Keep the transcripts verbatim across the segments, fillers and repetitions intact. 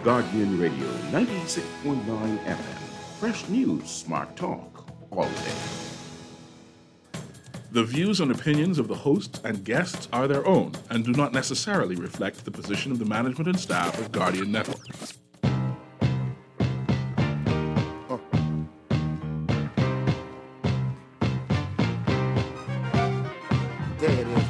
Guardian Radio ninety-six point nine F M. Fresh news, smart talk, all day. The views and opinions of the hosts and guests are their own and do not necessarily reflect the position of the management and staff of Guardian Network. There it is.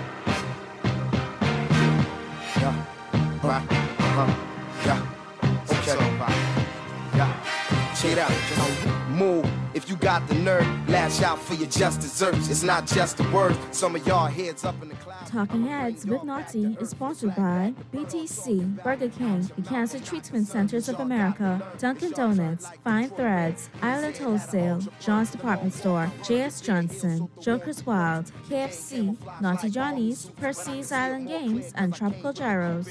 Yeah. Right. Uh-huh. Yeah. Okay. Yeah. Check it out. Just move. If you got the nerve, lash out for your just desserts. It's not just a word. Some of y'all heads up in the clouds. Talking Heads with Naughty is sponsored by B T C, Burger King, the Cancer Treatment Centers of America, Dunkin' Donuts, Fine Threads, Island Wholesale, John's Department Store, J S Johnson, Joker's Wild, K F C, Naughty Johnny's, Percy's Island Games, and Tropical Gyros.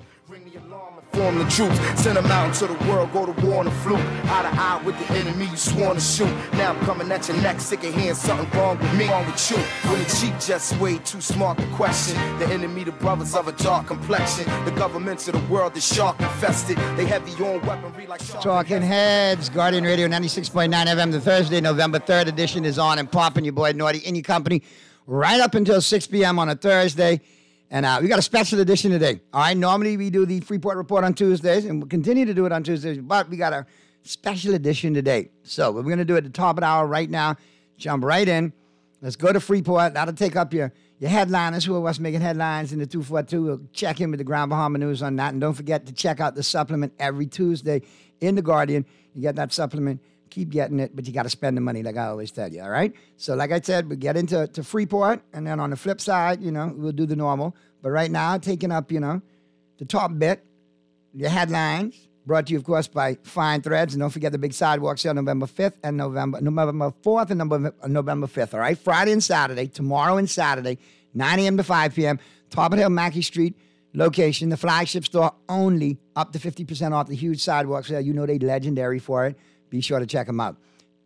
Form the troops, send them out into the world, go to war on the fluke. Eye to eye with the enemy you sworn to shoot. Now I'm coming at your neck, sick of hearing something wrong with me, wrong with you. When the cheek just way too smart to question. The enemy, the brothers of a dark complexion. The governments of the world, the shark infested. They heavy on weaponry like shark. Talking Heads, Guardian Radio ninety-six point nine F M. The Thursday, November third edition is on and popping. Your boy Naughty in your company right up until six p.m. on a Thursday. And uh, we got a special edition today. All right, normally we do the Freeport Report on Tuesdays, and we'll continue to do it on Tuesdays, but we got a special edition today. So we're going to do it at the top of the hour right now. Jump right in. Let's go to Freeport. That'll take up your, your headliners, who are what's making headlines in the two forty-two. We'll check in with the Grand Bahama News on that. And don't forget to check out the supplement every Tuesday in The Guardian. You get that supplement. Keep getting it, but you got to spend the money, like I always tell you, all right? So like I said, we get into to Freeport, and then on the flip side, you know, we'll do the normal. But right now, taking up, you know, the top bit, your headlines, brought to you, of course, by Fine Threads. And don't forget the big sidewalk sale November fifth and November, November fourth and November, November fifth, all right? Friday and Saturday, tomorrow and Saturday, nine a.m. to five p.m., Top of the Hill, Mackey Street location, the flagship store, only up to fifty percent off the huge sidewalk sale. You know they're legendary for it. Be sure to check them out.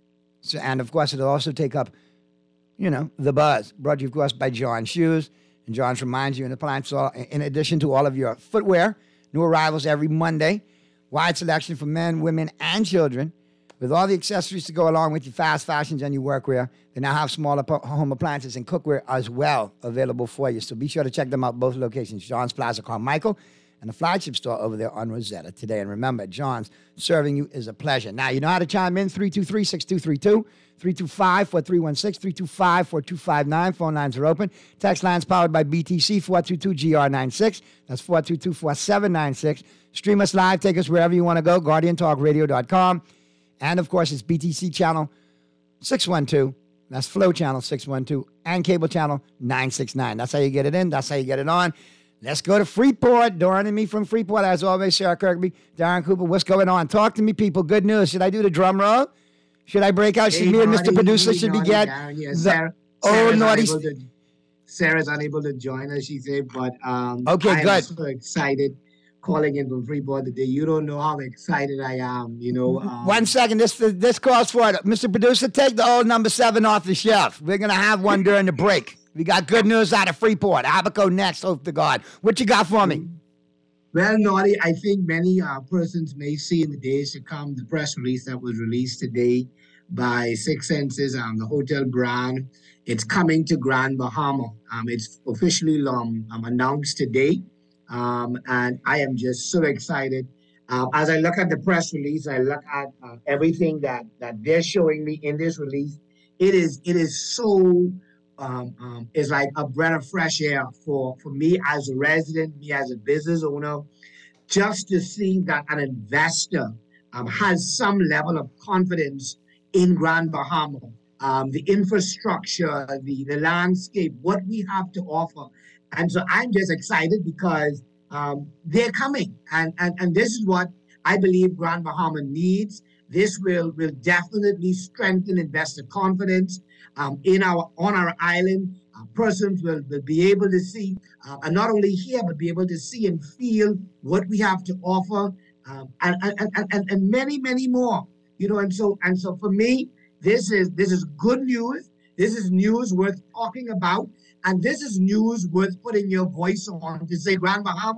So, and, of course, it'll also take up, you know, The Buzz, brought to you, of course, by John Shoes. And John's reminds you in the appliance store, in addition to all of your footwear, new arrivals every Monday, wide selection for men, women, and children, with all the accessories to go along with your fast fashions and your workwear. They now have smaller home appliances and cookware as well available for you. So be sure to check them out, both locations, John's Plaza Carmichael and the flagship store over there on Rosetta today. And remember, John's serving you is a pleasure. Now, you know how to chime in, three two three, six two three two, three two five, four three one six, three two five, four two five nine. Phone lines are open. Text lines powered by B T C, four two two G R nine six. That's four two two, four seven nine six. Stream us live. Take us wherever you want to go, guardian talk radio dot com. And, of course, it's B T C channel six one two. That's Flow channel six one two. And cable channel nine six nine. That's how you get it in. That's how you get it on. Let's go to Freeport. Doran and me from Freeport. As always, Sarah Kirkby, Darren Cooper. What's going on? Talk to me, people. Good news. Should I do the drum roll? Should I break out? Hey, Should me and Mister Naughty, Producer should Naughty, be get Darren, yeah, the Sarah, oh Sarah's naughty. unable to, Sarah's unable to join us, she said, but um, Okay, I am good. so excited calling in from Freeport today. You don't know how excited I am, you know. Um, One second. This this calls for it. Mister Producer, take the old number seven off the shelf. We're going to have one during the break. We got good news out of Freeport. Abaco next, hope to God. What you got for me? Well, Naughty, I think many uh, persons may see in the days to come the press release that was released today by Six Senses, um, the hotel brand. It's coming to Grand Bahama. Um, it's officially um, um, announced today, um, and I am just so excited. Uh, as I look at the press release, I look at uh, everything that that they're showing me in this release. It is it is so. Um, um, is like a breath of fresh air for, for me as a resident, me as a business owner, just to see that an investor um, has some level of confidence in Grand Bahama, um, the infrastructure, the, the landscape, what we have to offer. And so I'm just excited because um, they're coming. And, and, and this is what I believe Grand Bahama needs. This will, will definitely strengthen investor confidence. Um, in our on our island, uh, persons will, will be able to see, uh, and not only hear, but be able to see and feel what we have to offer, um, and, and, and, and, and many, many more. You know, and so and so for me, this is this is good news. This is news worth talking about, and this is news worth putting your voice on to say, Grand Bahama,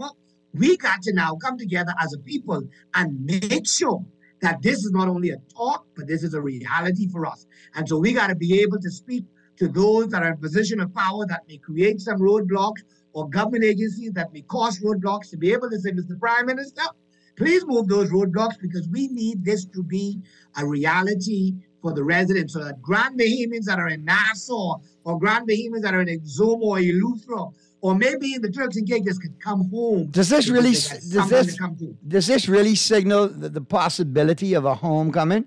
we got to now come together as a people and make sure that this is not only a talk, but this is a reality for us. And so we got to be able to speak to those that are in position of power that may create some roadblocks, or government agencies that may cause roadblocks, to be able to say, Mister Prime Minister, please move those roadblocks, because we need this to be a reality for the residents, so that Grand Bahamians that are in Nassau, or Grand Bahamians that are in Exuma or Eleuthera, or maybe in the Turks and Caicos, could come home. Does this really does this, does this really signal the, the possibility of a homecoming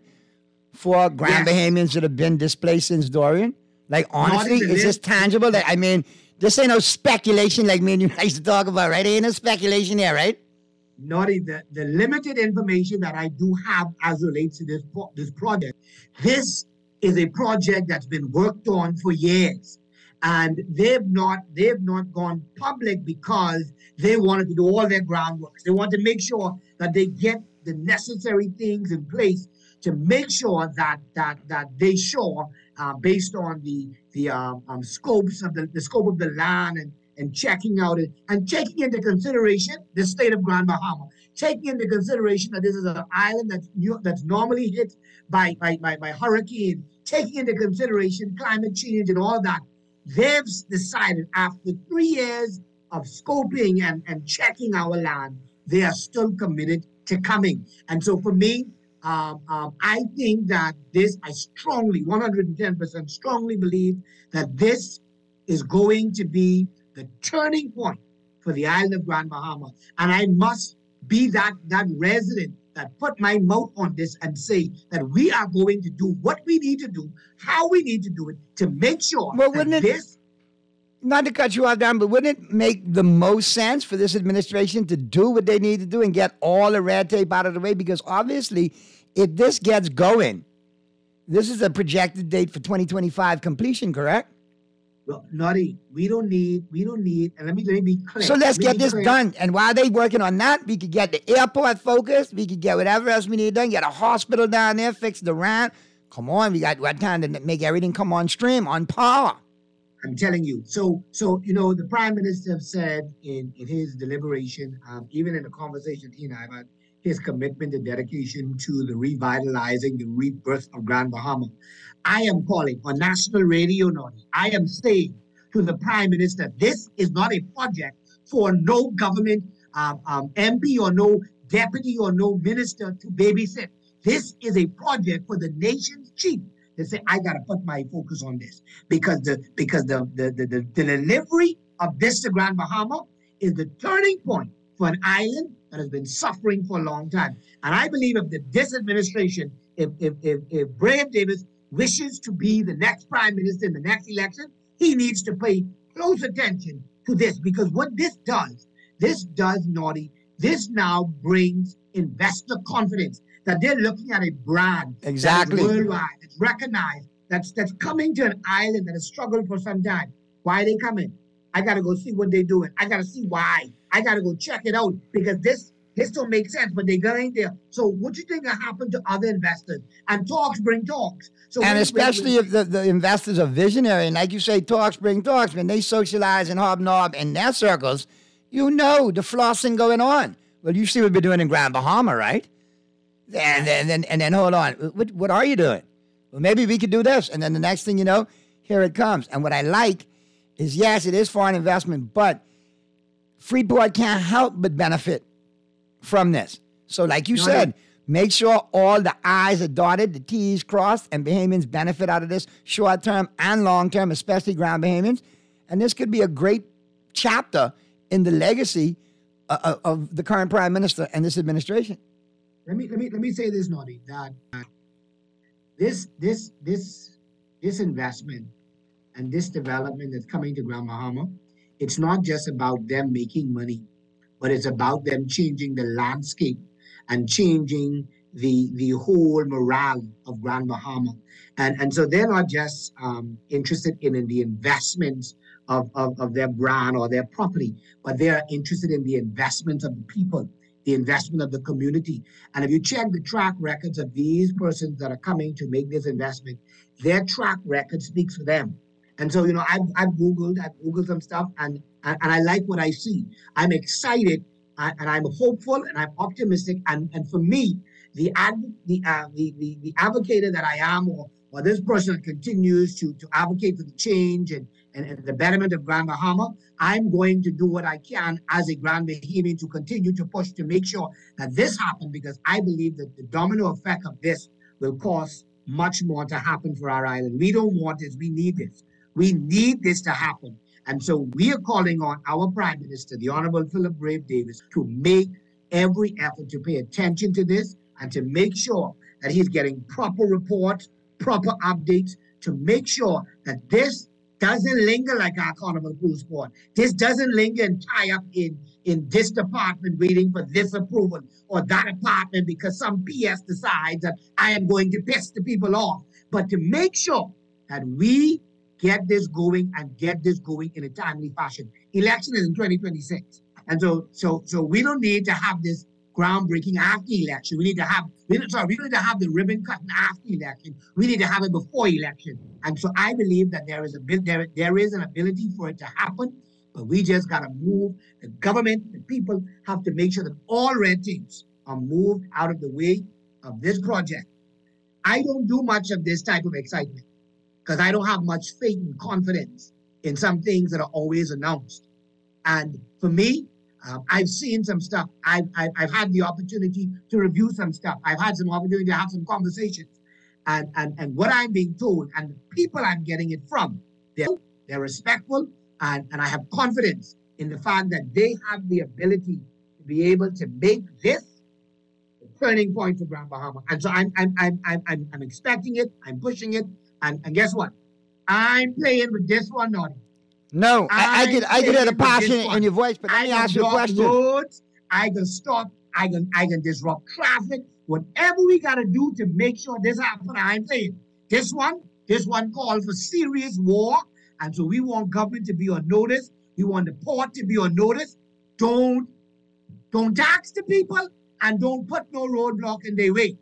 for Grand yes. Bahamians that have been displaced since Dorian? Like, honestly, is this tangible? Like, I mean, this ain't no speculation like me and you used to talk about, right? Ain't no speculation here, right? Naughty, the, the limited information that I do have as relates to this, this project, this is a project that's been worked on for years. And they've not they've not gone public because they wanted to do all their groundwork. They want to make sure that they get the necessary things in place to make sure that that that they show, uh, based on the the um, um, scopes of the, the scope of the land, and and checking out it and taking into consideration the state of Grand Bahama, taking into consideration that this is an island that's new, that's normally hit by by by, by hurricane, taking into consideration climate change and all that. They've decided, after three years of scoping and, and checking our land, they are still committed to coming. And so for me, um, um, I think that this, I strongly, one hundred ten percent strongly believe that this is going to be the turning point for the island of Grand Bahama. And I must be that, that resident that put my mouth on this and say that we are going to do what we need to do, how we need to do it, to make sure well, that it, this... Not to cut you off, Dan, but wouldn't it make the most sense for this administration to do what they need to do and get all the red tape out of the way? Because obviously, if this gets going, this is a projected date for twenty twenty-five completion, correct? Well, Naughty, we don't need, we don't need, and let me, let me be clear. So let's let get this clear. done. And while they working on that, we could get the airport focused. We could get whatever else we need done. Get a hospital down there, fix the ramp. Come on, we got what time to make everything come on stream, on power. I'm telling you. So, so you know, the Prime Minister said in, in his deliberation, um, even in a conversation he and I about his commitment and dedication to the revitalizing, the rebirth of Grand Bahama. I am calling on national radio, Naughty. I am saying to the Prime Minister, this is not a project for no government um, um, M P or no deputy or no minister to babysit. This is a project for the nation's chief to say, I got to put my focus on this, because the because the the, the the the delivery of this to Grand Bahama is the turning point for an island that has been suffering for a long time. And I believe if the, this administration, if if if, if Brave Davis wishes to be the next prime minister in the next election, he needs to pay close attention to this, because what this does, this does, Naughty, this now brings investor confidence that they're looking at a brand exactly that is worldwide, that's recognized, that's that's coming to an island that has struggled for some time. Why are they coming? I got to go see what they're doing. I got to see why. I got to go check it out, because this this don't make sense, but they're going there. So what do you think will happen to other investors? And talks bring talks. So and when, especially when, when, if the, the investors are visionary, and like you say, talks bring talks. When they socialize and hobnob in their circles, you know the flossing going on. Well, you see what we're doing in Grand Bahama, right? And then, and then, and then hold on. What, what are you doing? Well, maybe we could do this. And then the next thing you know, here it comes. And what I like is, yes, it is foreign investment, but Freeport can't help but benefit from this. So like you no, said, no. make sure all the I's are dotted, the T's crossed, and Bahamians benefit out of this short-term and long-term, especially Grand Bahamians. And this could be a great chapter in the legacy uh, of the current Prime Minister and this administration. Let me let me let me say this, Naughty, that uh, this this this this investment and this development that's coming to Grand Bahama, it's not just about them making money, but it's about them changing the landscape and changing the the whole morale of Grand Bahama. And and so they're not just um, interested in, in the investments of, of, of their brand or their property, but they are interested in the investment of the people, the investment of the community. And if you check the track records of these persons that are coming to make this investment, their track record speaks for them. And so, you know, I've, I've Googled, I've Googled some stuff, and, and, and I like what I see. I'm excited I, and I'm hopeful and I'm optimistic. And, and for me, the, ad, the, uh, the, the, the advocator that I am, or, or this person that continues to, to advocate for the change and, and, and the betterment of Grand Bahama, I'm going to do what I can as a Grand Bahamian to continue to push to make sure that this happens, because I believe that the domino effect of this will cause much more to happen for our island. We don't want this. We need this. We need this to happen. And so we are calling on our Prime Minister, the Honorable Philip Brave Davis, to make every effort to pay attention to this and to make sure that he's getting proper reports, proper updates, to make sure that this doesn't linger like our Carnival Cruise Port. This doesn't linger and tie up in, in this department waiting for this approval or that department because some P S decides that I am going to piss the people off. But to make sure that we get this going and get this going in a timely fashion. Election is in twenty twenty-six. And so so so we don't need to have this groundbreaking after election. We need to have, we don't, sorry, we don't need to have the ribbon cutting after election. We need to have it before election. And so I believe that there is a bit there, there is an ability for it to happen, but we just gotta move. The government, the people have to make sure that all red tapes are moved out of the way of this project. I don't do much of this type of excitement because I don't have much faith and confidence in some things that are always announced. And for me, um, I've seen some stuff. I've, I've, I've had the opportunity to review some stuff. I've had some opportunity to have some conversations. And, and, and what I'm being told and the people I'm getting it from, they're, they're respectful, and, and I have confidence in the fact that they have the ability to be able to make this the turning point for Grand Bahama. And so I'm, I'm, I'm, I'm, I'm, I'm expecting it, I'm pushing it, and, and guess what? I'm playing with this one, Naughty. No, I, I get I get at a passion in your voice, but let I me can ask you a block question. roads, I can stop, I can I can disrupt traffic. Whatever we gotta do to make sure this happens, I'm saying. This one, this one called for serious war. And so we want government to be on notice. We want the port to be on notice. Don't don't tax the people and don't put no roadblock in their way.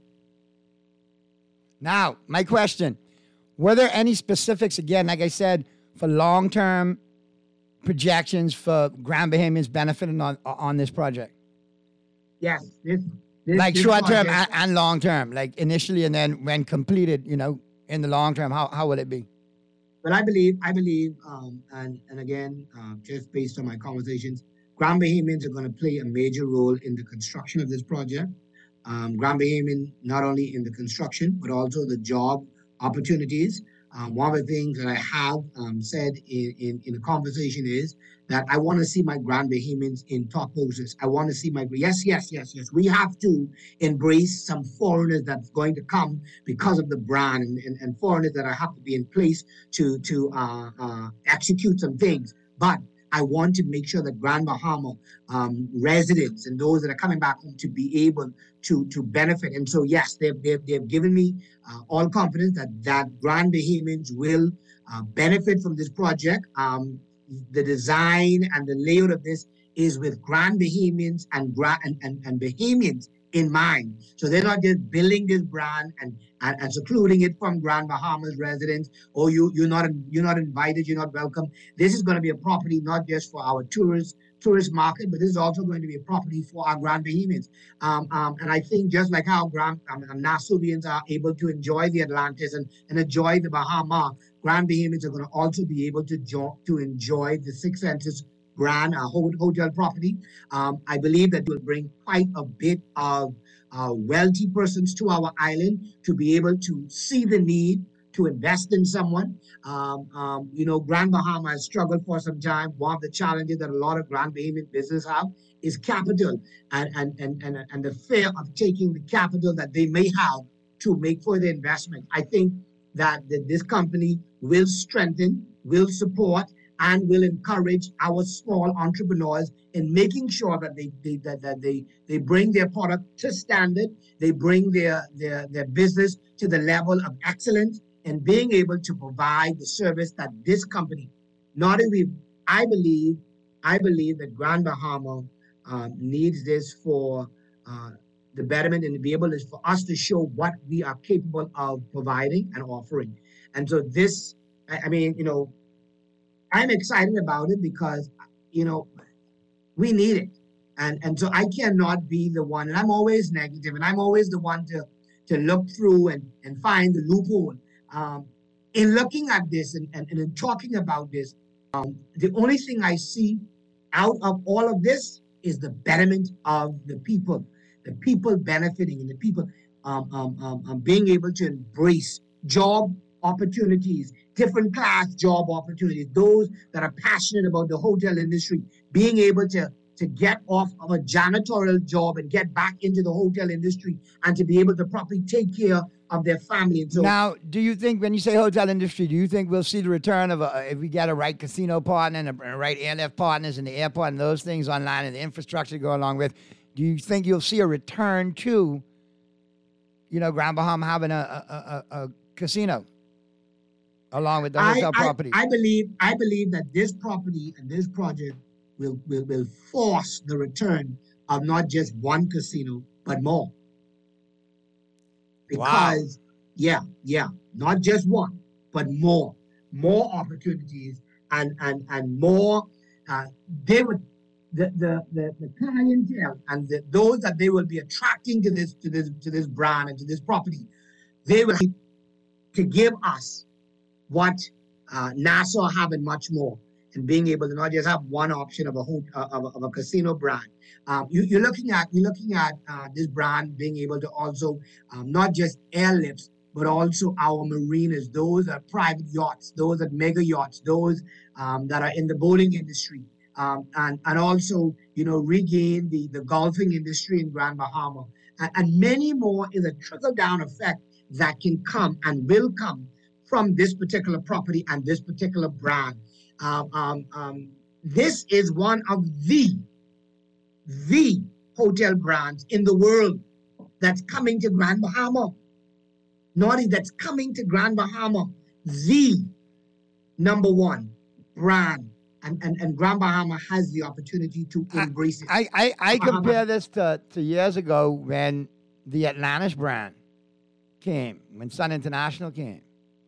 Now, my question, were there any specifics, again, like I said, for long-term projections for Grand Bahamians benefiting on on this project? Yes. This, this, like this short-term project, and, and long-term, like initially and then when completed, you know, in the long term, how, how will it be? Well, I believe, I believe, um, and, and again, uh, just based on my conversations, Grand Bahamians are going to play a major role in the construction of this project. Um, Grand Bahamian, not only in the construction, but also the job opportunities. Um, one of the things that I have um, said in, in, in the conversation is that I want to see my Grand Bahamians in top posts. I want to see my, yes, yes, yes, yes. We have to embrace some foreigners that's going to come because of the brand and, and, and foreigners that have to be in place to, to uh, uh, execute some things. But I want to make sure that Grand Bahama um, residents and those that are coming back home to be able to, to benefit. And so, yes, they've, they've, they've given me uh, all confidence that, that Grand Bahamians will uh, benefit from this project. Um, the design and the layout of this is with Grand Bahamians and, and, and, and Bahamians in mind. So they're not just building this brand and, and, and secluding it from Grand Bahamas residents, or you, you're, not, you're not invited, you're not welcome. This is going to be a property not just for our tourists, tourist market, but this is also going to be a property for our Grand Bahamians. Um, um, and I think just like how Grand um, Nassauians are able to enjoy the Atlantis and, and enjoy the Bahama, Grand Bahamians are going to also be able to, jo- to enjoy the Six Senses brand, a hotel property. Um, I believe that will bring quite a bit of uh, wealthy persons to our island to be able to see the need to invest in someone. Um, um, you know, Grand Bahama has struggled for some time. One of the challenges that a lot of Grand Bahamian business have is capital and, and, and, and, and the fear of taking the capital that they may have to make further investment. I think that, that this company will strengthen, will support, and will encourage our small entrepreneurs in making sure that they, they that, that they they bring their product to standard, they bring their, their, their business to the level of excellence, and being able to provide the service that this company, not only, I believe, I believe that Grand Bahama um, needs this for uh, the betterment and to be able to, for us to show what we are capable of providing and offering. And so this, I, I mean, you know, I'm excited about it because, you know, we need it. And and so I cannot be the one, and I'm always negative, and I'm always the one to to look through and, and find the loophole. Um, in looking at this and, and, and in talking about this, um, the only thing I see out of all of this is the betterment of the people, the people benefiting, and the people um, um, um, um, being able to embrace job opportunities, different class job opportunities, those that are passionate about the hotel industry, being able to to get off of a janitorial job and get back into the hotel industry and to be able to properly take care of their family. And so now, do you think when you say hotel industry, do you think we'll see the return of a, if we get a right casino partner and a, a right airlift partners in the airport and those things online and the infrastructure to go along with, do you think you'll see a return to, you know, Grand Bahama having a, a, a, a casino along with the hotel I, property? I, I believe I believe that this property and this project will, will, will force the return of not just one casino, but more. Because, wow. yeah, yeah, not just one, but more, more opportunities and and and more. Uh, they would the the the, the clientele and the, those that they will be attracting to this to this to this brand and to this property, they will to give us what uh, Nassau have and much more, and being able to not just have one option of a home, uh, of, a, of a casino brand. Um, you, you're looking at you're looking at uh, this brand being able to also um, not just airlifts, but also our marinas. Those are private yachts, those are mega yachts, those um, that are in the bowling industry, um, and and also you know regain the the golfing industry in Grand Bahama, and, and many more. Is a trickle down effect that can come and will come from this particular property and this particular brand. Um, um, um, this is one of the the hotel brands in the world that's coming to Grand Bahama. Naughty, that's coming to Grand Bahama. The number one brand. And, and, and Grand Bahama has the opportunity to embrace it. I, I, I compare this to, to years ago when the Atlantis brand came, when Sun International came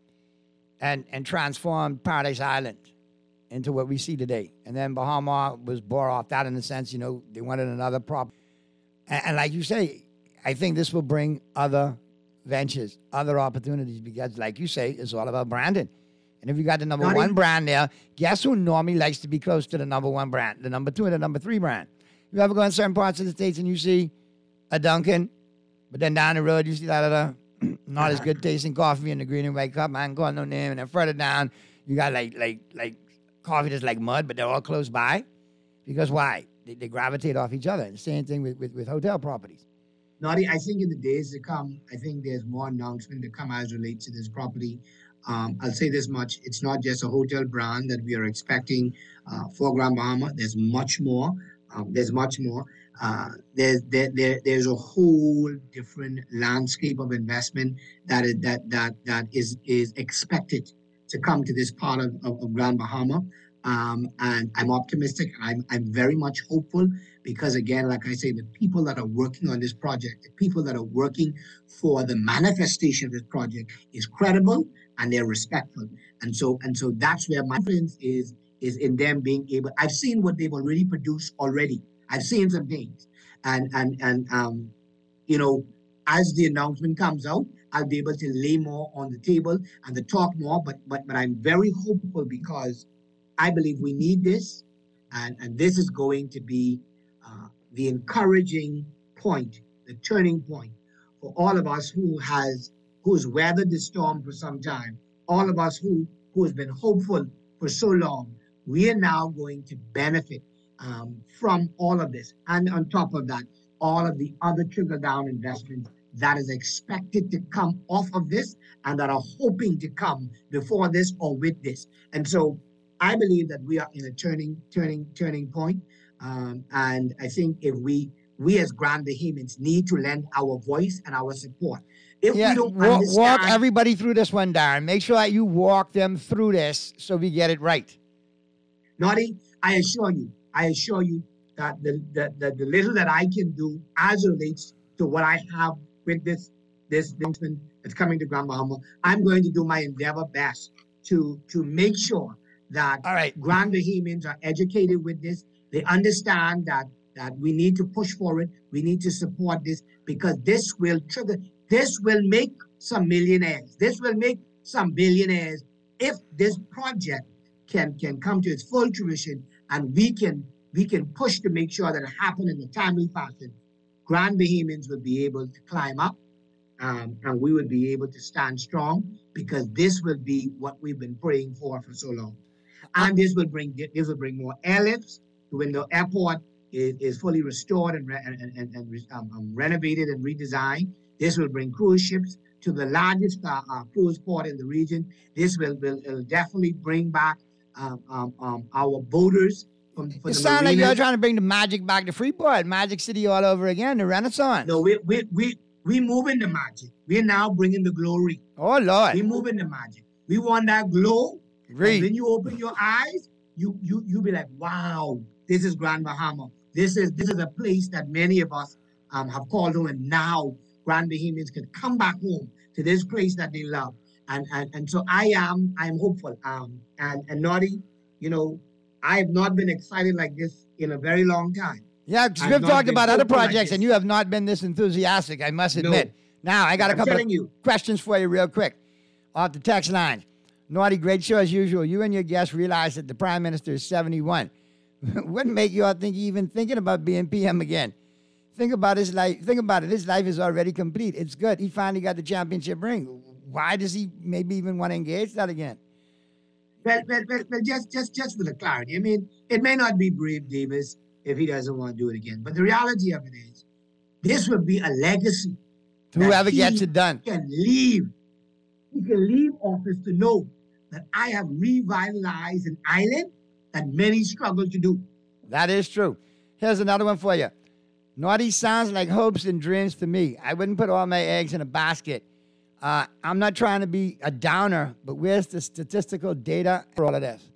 and, and transformed Paradise Island into what we see today. And then Bahama was bore off that in the sense, you know, they wanted another prop. And, and like you say, I think this will bring other ventures, other opportunities, because like you say, it's all about branding. And if you got the number Not one even- brand there, guess who normally likes to be close to the number one brand, the number two and the number three brand? You ever go in certain parts of the States and you see a Dunkin', but then down the road you see that other not as good tasting coffee in the green and white cup, I ain't calling no name, and then further down, you got like like like coffee that's like mud, but they're all close by. Because why? They, they gravitate off each other. And the same thing with, with, with hotel properties. Naughty, I think in the days to come, I think there's more announcement to come as relates to this property. Um, I'll say this much. It's not just a hotel brand that we are expecting uh, for Grand Bahama. There's much more. Um, there's much more. Uh, there's there, there there's a whole different landscape of investment that is that that that is is expected to come to this part of, of, of Grand Bahama. Um, and I'm optimistic and I'm, I'm very much hopeful because, again, like I say, the people that are working on this project, the people that are working for the manifestation of this project is credible and they're respectful. And so and so that's where my confidence is, is in them being able. I've seen what they've already produced already. I've seen some things. And, and, and um, you know, as the announcement comes out, I'll be able to lay more on the table and to talk more, but but but I'm very hopeful because I believe we need this, and, and this is going to be uh, the encouraging point, the turning point for all of us who has who's weathered the storm for some time, all of us who who has been hopeful for so long. We are now going to benefit um, from all of this, and on top of that, all of the other trickle-down investments that is expected to come off of this and that are hoping to come before this or with this. And so I believe that we are in a turning, turning, turning point. Um, and I think if we, we as Grand Bahamians need to lend our voice and our support. If yeah, we don't walk, understand, walk everybody through this one, Darren. Make sure that you walk them through this so we get it right. Naughty, I assure you, I assure you that the, the, the, the little that I can do as it relates to what I have with this this announcement that's coming to Grand Bahama, I'm going to do my endeavor best to to make sure that All right. Grand Bahamians are educated with this. They understand that that we need to push for it. We need to support this because this will trigger, this will make some millionaires. This will make some billionaires if this project can, can come to its full fruition and we can, we can push to make sure that it happens in a timely fashion. Grand Bahamians will be able to climb up um, and we will be able to stand strong because this will be what we've been praying for for so long. And this will bring, this will bring more airlifts to when the airport is, is fully restored and, re, and, and, and um, um, renovated and redesigned. This will bring cruise ships to the largest uh, uh, cruise port in the region. This will, will, will definitely bring back um, um, um, our boaters. From, from it the sounds like marinas. you're trying to bring the magic back to Freeport, Magic City all over again, the Renaissance. No, we we we we moving the magic. We're now bringing the glory. Oh Lord, we moving the magic. We want that glow. Great. When you open your eyes, you you you be like, wow, this is Grand Bahama. This is this is a place that many of us um have called home, and now Grand Bahamians can come back home to this place that they love. And and and so I am I am hopeful. Um and and Naughty, you know, I have not been excited like this in a very long time. Yeah, because we've talked about other projects, like and you have not been this enthusiastic, I must admit. No. Now, I got a I'm couple of you. questions for you real quick off the text line. Naughty, great show as usual. You and your guests realize that the Prime Minister is seventy-one. What make you all think you even thinking about being P M again? Think about his life. Think about it. His life is already complete. It's good. He finally got the championship ring. Why does he maybe even want to engage that again? Well, well, well, well, just, just, just for the clarity. I mean, it may not be Brave Davis if he doesn't want to do it again. But the reality of it is, this will be a legacy. Whoever gets it done. He can leave. He can leave office to know that I have revitalized an island that many struggle to do. That is true. Here's another one for you. Naughty sounds like hopes and dreams to me. I wouldn't put all my eggs in a basket. Uh, I'm not trying to be a downer, but where's the statistical data for all of this?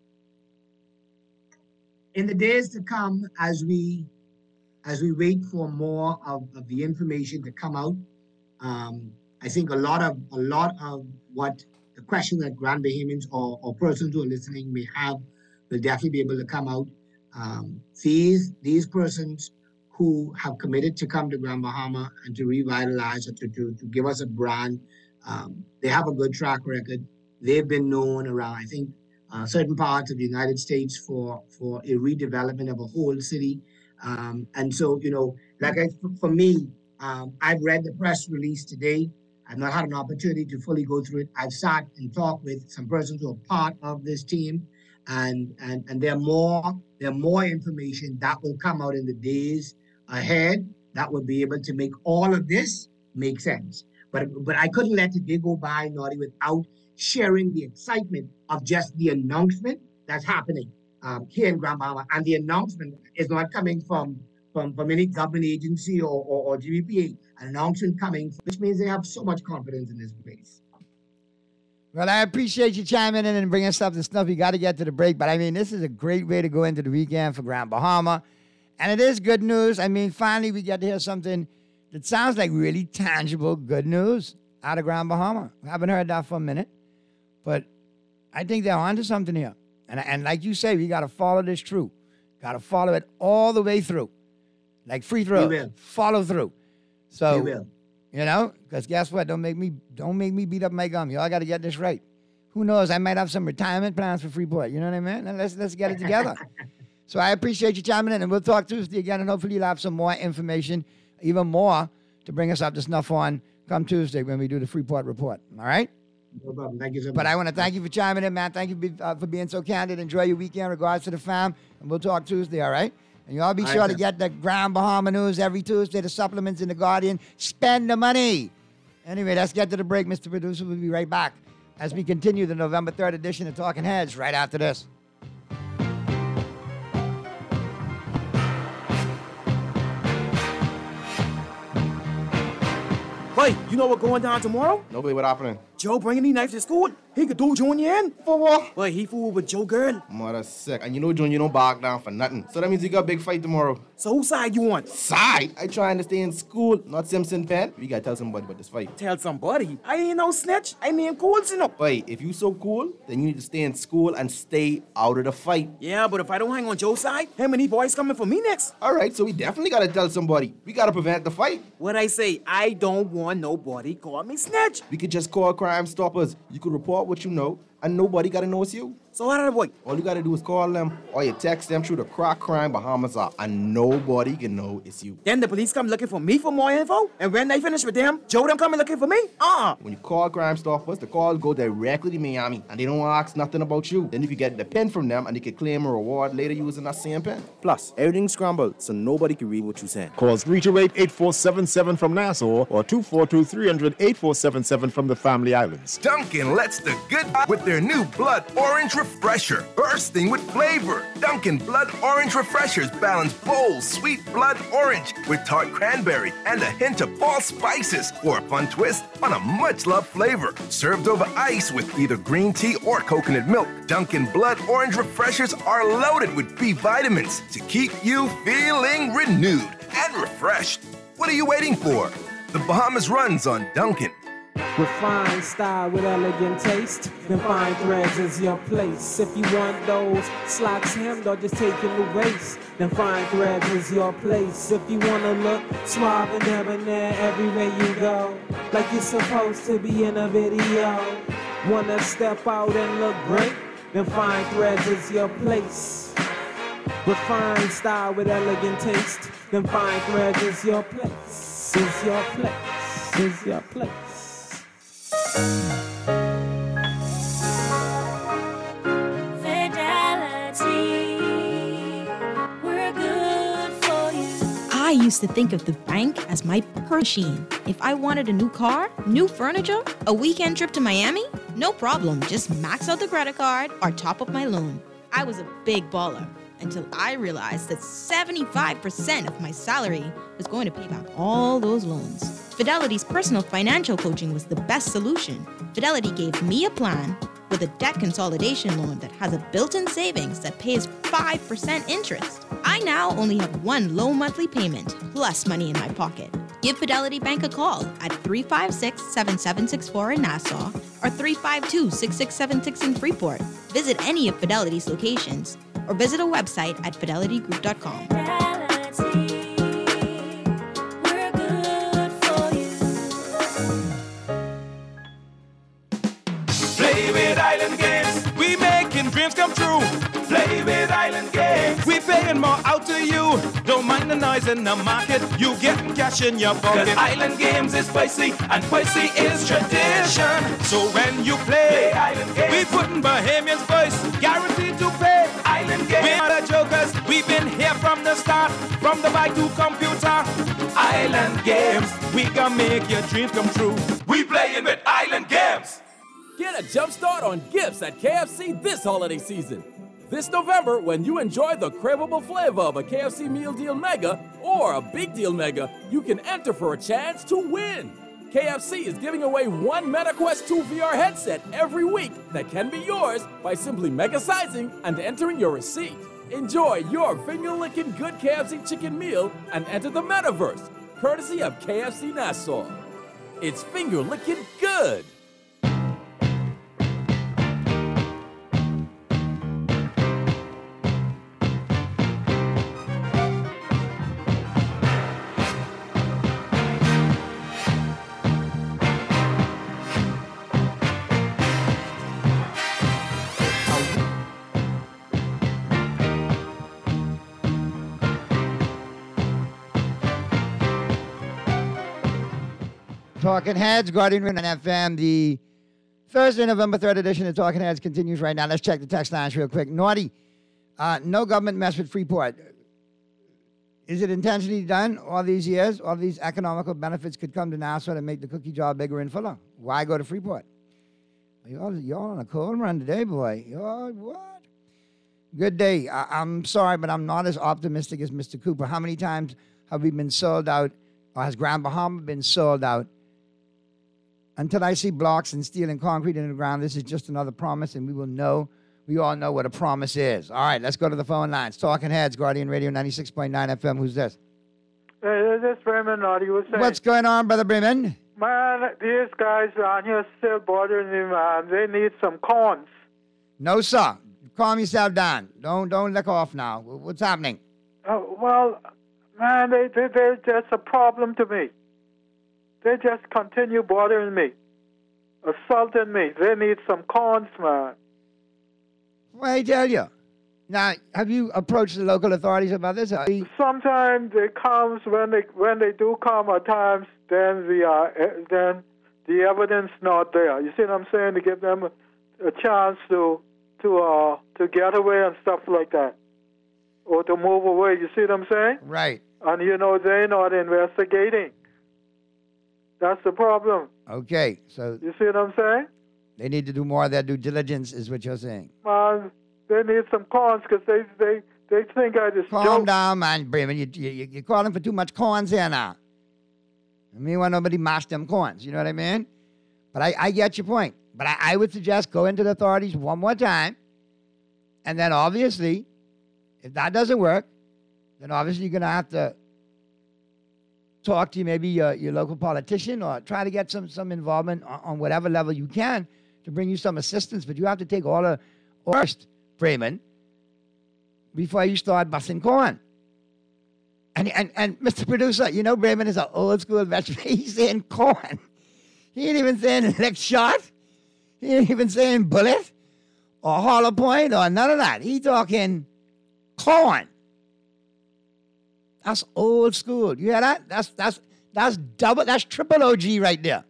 In the days to come, as we as we wait for more of, of the information to come out, um, I think a lot of a lot of what the question that Grand Bahamians or, or persons who are listening may have will definitely be able to come out. Um, these these persons who have committed to come to Grand Bahama and to revitalize or to, to, to give us a brand. Um, they have a good track record. They've been known around, I think, uh, certain parts of the United States for, for a redevelopment of a whole city. Um, and so, you know, like I, for me, um, I've read the press release today. I've not had an opportunity to fully go through it. I've sat and talked with some persons who are part of this team, and and and there are more, there are more information that will come out in the days ahead that will be able to make all of this make sense. But but I couldn't let the day go by, Naughty, without sharing the excitement of just the announcement that's happening um, here in Grand Bahama. And the announcement is not coming from from, from any government agency or, or, or G B P A. An announcement coming, which means they have so much confidence in this place. Well, I appreciate you chiming in and bringing stuff to snuff. You got to get to the break. But, I mean, this is a great way to go into the weekend for Grand Bahama. And it is good news. I mean, finally we get to hear something that sounds like really tangible good news out of Grand Bahama. I haven't heard that for a minute. But I think they're onto something here. And, and like you say, we got to follow this through. Got to follow it all the way through. Like free throws. Follow through. So, we will. You know, because guess what? Don't make me don't make me beat up my gum. Y'all got to get this right. Who knows? I might have some retirement plans for Freeport. You know what I mean? Let's, let's get it together. So I appreciate you chiming in, and we'll talk Tuesday again, and hopefully you'll have some more information, even more, to bring us up to snuff on come Tuesday when we do the Freeport Report. All right? No problem. Thank you so much. But I want to thank you for chiming in, man. Thank you be, uh, for being so candid. Enjoy your weekend. Regards to the fam, and we'll talk Tuesday, all right? And you all be all sure right, to sir. get the Grand Bahama news every Tuesday, the supplements in The Guardian. Spend the money. Anyway, let's get to the break, Mister Producer. We'll be right back as we continue the November third edition of Talking Heads right after this. Hey, you know what's going down tomorrow? Nobody what happening? Joe bringing these knives to school. He could do Junior in. For what? Boy, he fooled with Joe girl. Mother sick. And you know Junior don't back down for nothing. So that means you got a big fight tomorrow. So whose side you want? Side? I trying to stay in school, not Simpson Pen. We gotta tell somebody about this fight. Tell somebody. I ain't no snitch. I mean cool, you know. Wait, if you so cool, then you need to stay in school and stay out of the fight. Yeah, but if I don't hang on Joe's side, how many boys coming for me next? All right, so we definitely gotta tell somebody. We gotta prevent the fight. What I say, I don't want nobody call me snitch. We could just call Crime Stoppers. You could report what you know, and nobody gotta know it's you. So how did I boy? All you gotta do is call them, or you text them through the Crack Crime Bahamas app, and nobody can know it's you. Then the police come looking for me for more info, and when they finish with them, Joe them coming looking for me? Uh-uh. When you call Crime Stoppers, the call go directly to Miami, and they don't ask nothing about you. Then you can get the pen from them, and they can claim a reward later using that same pen. Plus, everything's scrambled, so nobody can read what you said. Call three two eight, eight four seven seven from Nassau or two four two, three hundred, eight four seven seven from the Family Islands. Dunkin' lets the good with their new Blood Orange Refresher, bursting with flavor. Dunkin' Blood Orange Refreshers balance bold, sweet blood orange with tart cranberry and a hint of fall spices for a fun twist on a much-loved flavor. Served over ice with either green tea or coconut milk, Dunkin' Blood Orange Refreshers are loaded with B vitamins to keep you feeling renewed and refreshed. What are you waiting for? The Bahamas runs on Dunkin'. Refined style with elegant taste, then fine threads is your place. If you want those slacks hemmed or just taking the waist, then fine threads is your place. If you wanna look suave and debonair everywhere you go, like you're supposed to be in a video, wanna step out and look great, then fine threads is your place. Refined style with elegant taste, then fine threads is your place, is your place, is your place. Fidelity, we're good for you. I used to think of the bank as my purse machine. If I wanted a new car, new furniture, a weekend trip to Miami, no problem. Just max out the credit card or top up my loan. I was a big baller until I realized that seventy-five percent of my salary was going to pay back all those loans. Fidelity's personal financial coaching was the best solution. Fidelity gave me a plan with a debt consolidation loan that has a built-in savings that pays five percent interest. I now only have one low monthly payment plus money in my pocket. Give Fidelity Bank a call at three five six, seven seven six four in Nassau or three five two, six six seven six in Freeport. Visit any of Fidelity's locations or visit a website at fidelity group dot com. Fidelity, we're good for you. Play with Island Games, we making dreams come true. Play with Island Games, we paying more out to you. Don't mind the noise in the market, you getting cash in your pocket. 'Cause Island Games is spicy and spicy is tradition. So when you play, play Island Games, we putting Bahamians first, guaranteed to pay. Island Games, we are the jokers, we've been here from the start, from the bike to computer. Island Games, we gonna make your dreams come true. We playing with Island Games. Get a jump start on gifts at K F C this holiday season. This November, when you enjoy the craveable flavor of a K F C Meal Deal Mega or a Big Deal Mega, you can enter for a chance to win. K F C is giving away one MetaQuest two V R headset every week that can be yours by simply mega-sizing and entering your receipt. Enjoy your finger-licking good K F C chicken meal and enter the metaverse, courtesy of K F C Nassau. It's finger-licking good. Talking Heads, Guardian Radio F M. The Thursday, November third edition of Talking Heads continues right now. Let's check the text lines real quick. Naughty, uh, no government mess with Freeport. Is it intentionally done all these years? All these economical benefits could come to Nassau to make the cookie jar bigger and fuller. Why go to Freeport? Y'all, y'all on a cold run today, boy. Y'all, what? Good day. I, I'm sorry, but I'm not as optimistic as Mister Cooper. How many times have we been sold out, or has Grand Bahama been sold out until I see blocks and steel and concrete in the ground, this is just another promise, and we will know, we all know what a promise is. All right, let's go to the phone lines. Talking Heads, Guardian Radio ninety-six point nine F M. Who's this? Hey, this is Bremen, Naughty was saying. What's going on, Brother Bremen? Man, these guys around here still bothering me, man. They need some corns. No, sir. Calm yourself down. Don't don't lick off now. What's happening? Uh, well, man, they, they, they're just a problem to me. They just continue bothering me, assaulting me. They need some corns, man. Well, I tell you. Now, have you approached the local authorities about this? Sometimes they comes when they when they do come. At times, then the uh, then the evidence not there. You see what I'm saying? To give them a, a chance to to uh to get away and stuff like that, or to move away. You see what I'm saying? Right. And you know they're not investigating. That's the problem. Okay, so you see what I'm saying? They need to do more of their due diligence, is what you're saying. Man, they need some corns because they, they, they think I just Calm joke. down, man, Bremen. You, you, you're calling for too much corns here now. I mean, why nobody mash them corns, you know what I mean? But I, I get your point. But I, I would suggest go into the authorities one more time, and then obviously, if that doesn't work, then obviously you're going to have to talk to maybe your, your local politician or try to get some, some involvement on, on whatever level you can to bring you some assistance. But you have to take all the worst, Bremen, before you start busting corn. And, and, and Mister Producer, you know Bremen is an old school veteran. He's saying corn. He ain't even saying lick shot. He ain't even saying bullet or hollow point or none of that. He talking corn. That's old school. You hear that? That's that's that's double. That's triple O G right there.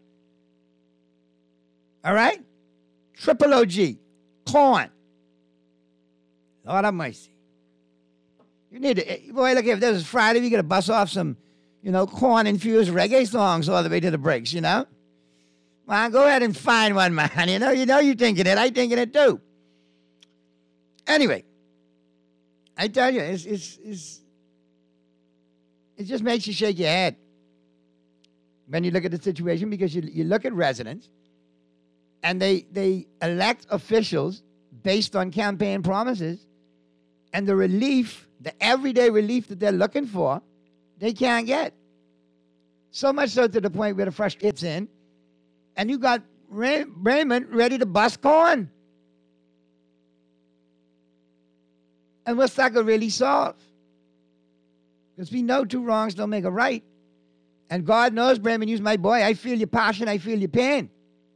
All right, triple O G, corn. Lord have mercy. You need to, boy. Look, if this is Friday, we gotta bust off some, you know, corn-infused reggae songs all the way to the breaks. You know, man, go ahead and find one, man. You know, you know, you thinking it. I thinking it too. Anyway, I tell you, it's it's it's. It just makes you shake your head when you look at the situation, because you, you look at residents and they, they elect officials based on campaign promises, and the relief, the everyday relief that they're looking for, they can't get. So much so to the point where the fresh hits in, and you got Ray- Raymond ready to bust corn. And what's that going to really solve? Because we know two wrongs don't make a right. And God knows, Bremen, you's my boy. I feel your passion. I feel your pain.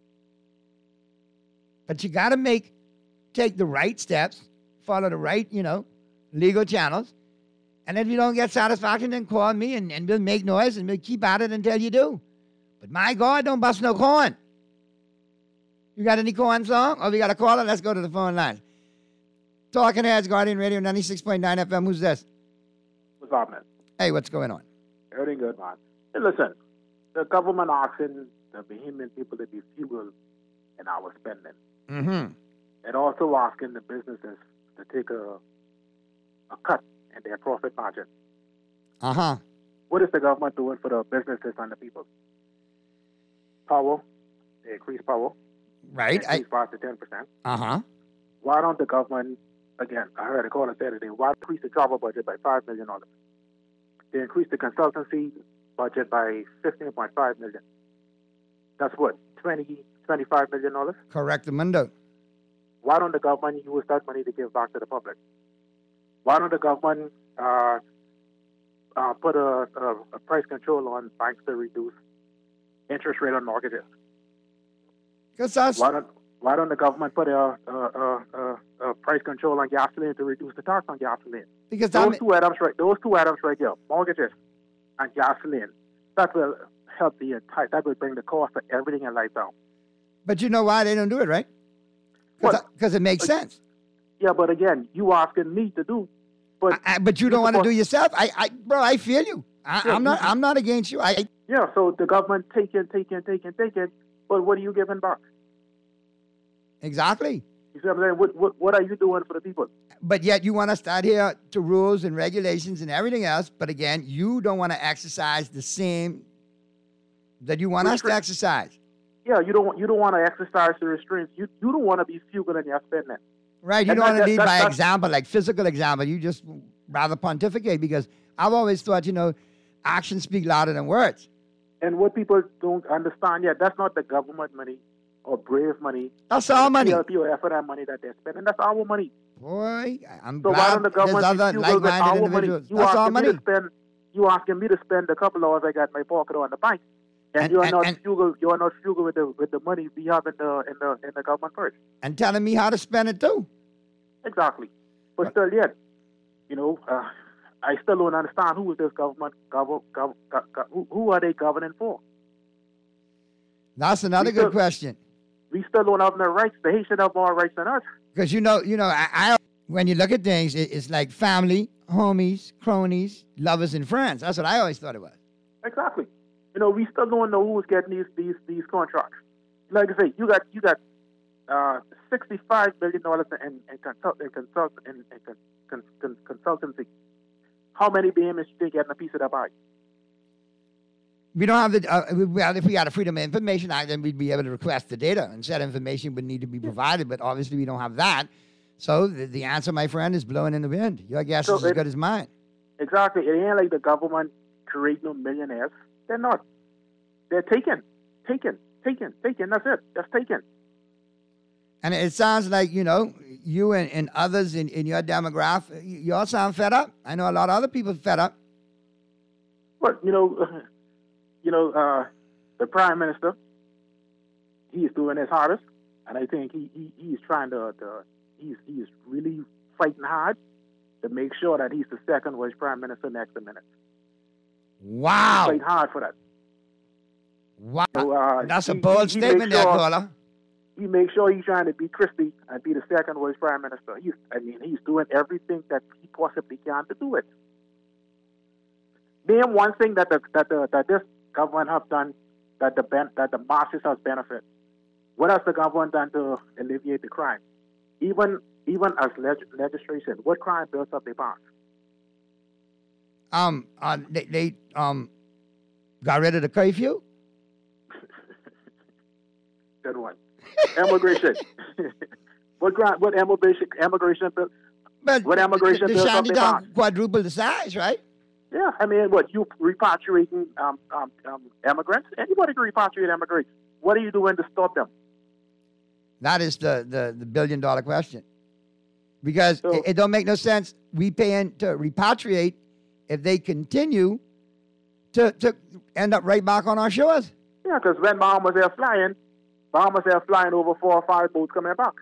But you got to make, take the right steps, follow the right, you know, legal channels. And if you don't get satisfaction, then call me and, and we'll make noise and we'll keep at it until you do. But my God, don't bust no corn. You got any corn song? Oh, we got a caller? Let's go to the phone line. Talking Heads, Guardian Radio ninety-six point nine F M. Who's this? What's up, man? Hey, what's going on? Everything good, man. Hey, listen, the government asking the Bahamian people to be frugal in our spending. Mm-hmm. And also asking the businesses to take a a cut in their profit margin. Uh-huh. What is the government doing for the businesses and the people? Power. They increase power. Right. They increase five to ten percent. Uh-huh. Why don't the government, again, I heard a caller say today, why increase the travel budget by five million dollars? They increased the consultancy budget by fifteen point five million dollars. That's what, twenty, twenty-five million dollars? Correct, Mundo. Why don't the government use that money to give back to the public? Why don't the government uh, uh, put a, a, a price control on banks to reduce interest rate on mortgages? Because that's... Why don't, why don't the government put a, a, a, a, a price control on gasoline to reduce the tax on gasoline? Because those two items right, those two items right here, mortgages and gasoline, that will help the entire, that will bring the cost of everything in life down. But you know why they don't do it, right? Because it makes uh, sense. Yeah, but again, you asking me to do, but I, I, but you don't want to do yourself. I, I, bro, I feel you. I, Yeah, I'm not, you- I'm not against you. I, yeah. So the government taking, taking, taking, taking, but what are you giving back? exactly. You see what I'm saying? What, what, what are you doing for the people? But yet you want to start here to rules and regulations and everything else. But again, you don't want to exercise the same that you want us to exercise. Yeah, you don't you don't want to exercise the restraints. You you don't want to be frugal in your spending. Right, you And don't want that- to lead that- by that's- example, like physical example. You just rather pontificate because I've always thought, you know, actions speak louder than words. And what people don't understand yet, that's not the government money or Brave money. That's our money. P L P or F N M money that they're spending. That's our money. Boy, I'm So why glad don't the there's government other be frugal with like-minded our money? individuals. You That's our asking me money. to spend. You asking me to spend a couple hours I got in my pocket on the bank, and, And- you're and- not and- frugal. You're not frugal with the with the money we have in the in the in the government purse. And telling me how to spend it too. Exactly. But still, yet, you know, uh, I still don't understand who is this government, gov- gov- gov- gov- who, who are they governing for? That's another We good still- question. We still don't have no rights. The Haitians have more rights than us. Because you know, you know, I, I when you look at things, it, it's like family, homies, cronies, lovers, and friends. That's what I always thought it was. Exactly. You know, we still don't know who's getting these these these contracts. Like I say, you got you got uh, sixty-five billion dollars in in consult in consult in, in con, con, con, consultancy. How many B M S you think getting a piece of that pie? We don't have the, uh, we- well, if we had a Freedom of Information Act, then we'd be able to request the data and said information would need to be provided, but obviously we don't have that. So the, the answer, my friend, is blowing in the wind. Your guess So is as it- good as mine. Exactly. It ain't like the government create no millionaires. They're not. They're taken, taken, taken, taken. That's it. That's taken. And it sounds like, you know, you and, and others in, in your demographic, you, you all sound fed up. I know a lot of other people fed up. But you know, you know, uh, the prime minister, he is doing his hardest, and I think he, he he's trying to, to he's he's really fighting hard to make sure that he's the second worst prime minister next to minute. Wow. He's fighting hard for that. Wow. So, uh, That's a he- bold he- he statement makes there, sure- caller. He makes sure he's trying to beat Christie and be the second worst prime minister. He's, I mean, he's doing everything that he possibly can to do it. Name one thing that the that the that this government have done that the ben, that the masses has benefit. What has the government done to alleviate the crime? Even even as leg- legislation, what crime bills have they passed? Um, uh, they, they um got rid of the curfew. Good one. Immigration. what crime? What immigration? Immigration bill? But what immigration the bills have shanty they down passed? quadruple the size, right? Yeah, I mean, what, you repatriating um, um, um, immigrants? Anybody can repatriate immigrants. What are you doing to stop them? That is the, the, the billion dollar question. Because it, it don't make no sense. We paying to repatriate if they continue to, to end up right back on our shores. Yeah, because when Bahamas Air flying, Bahamas Air flying over four or five boats coming back.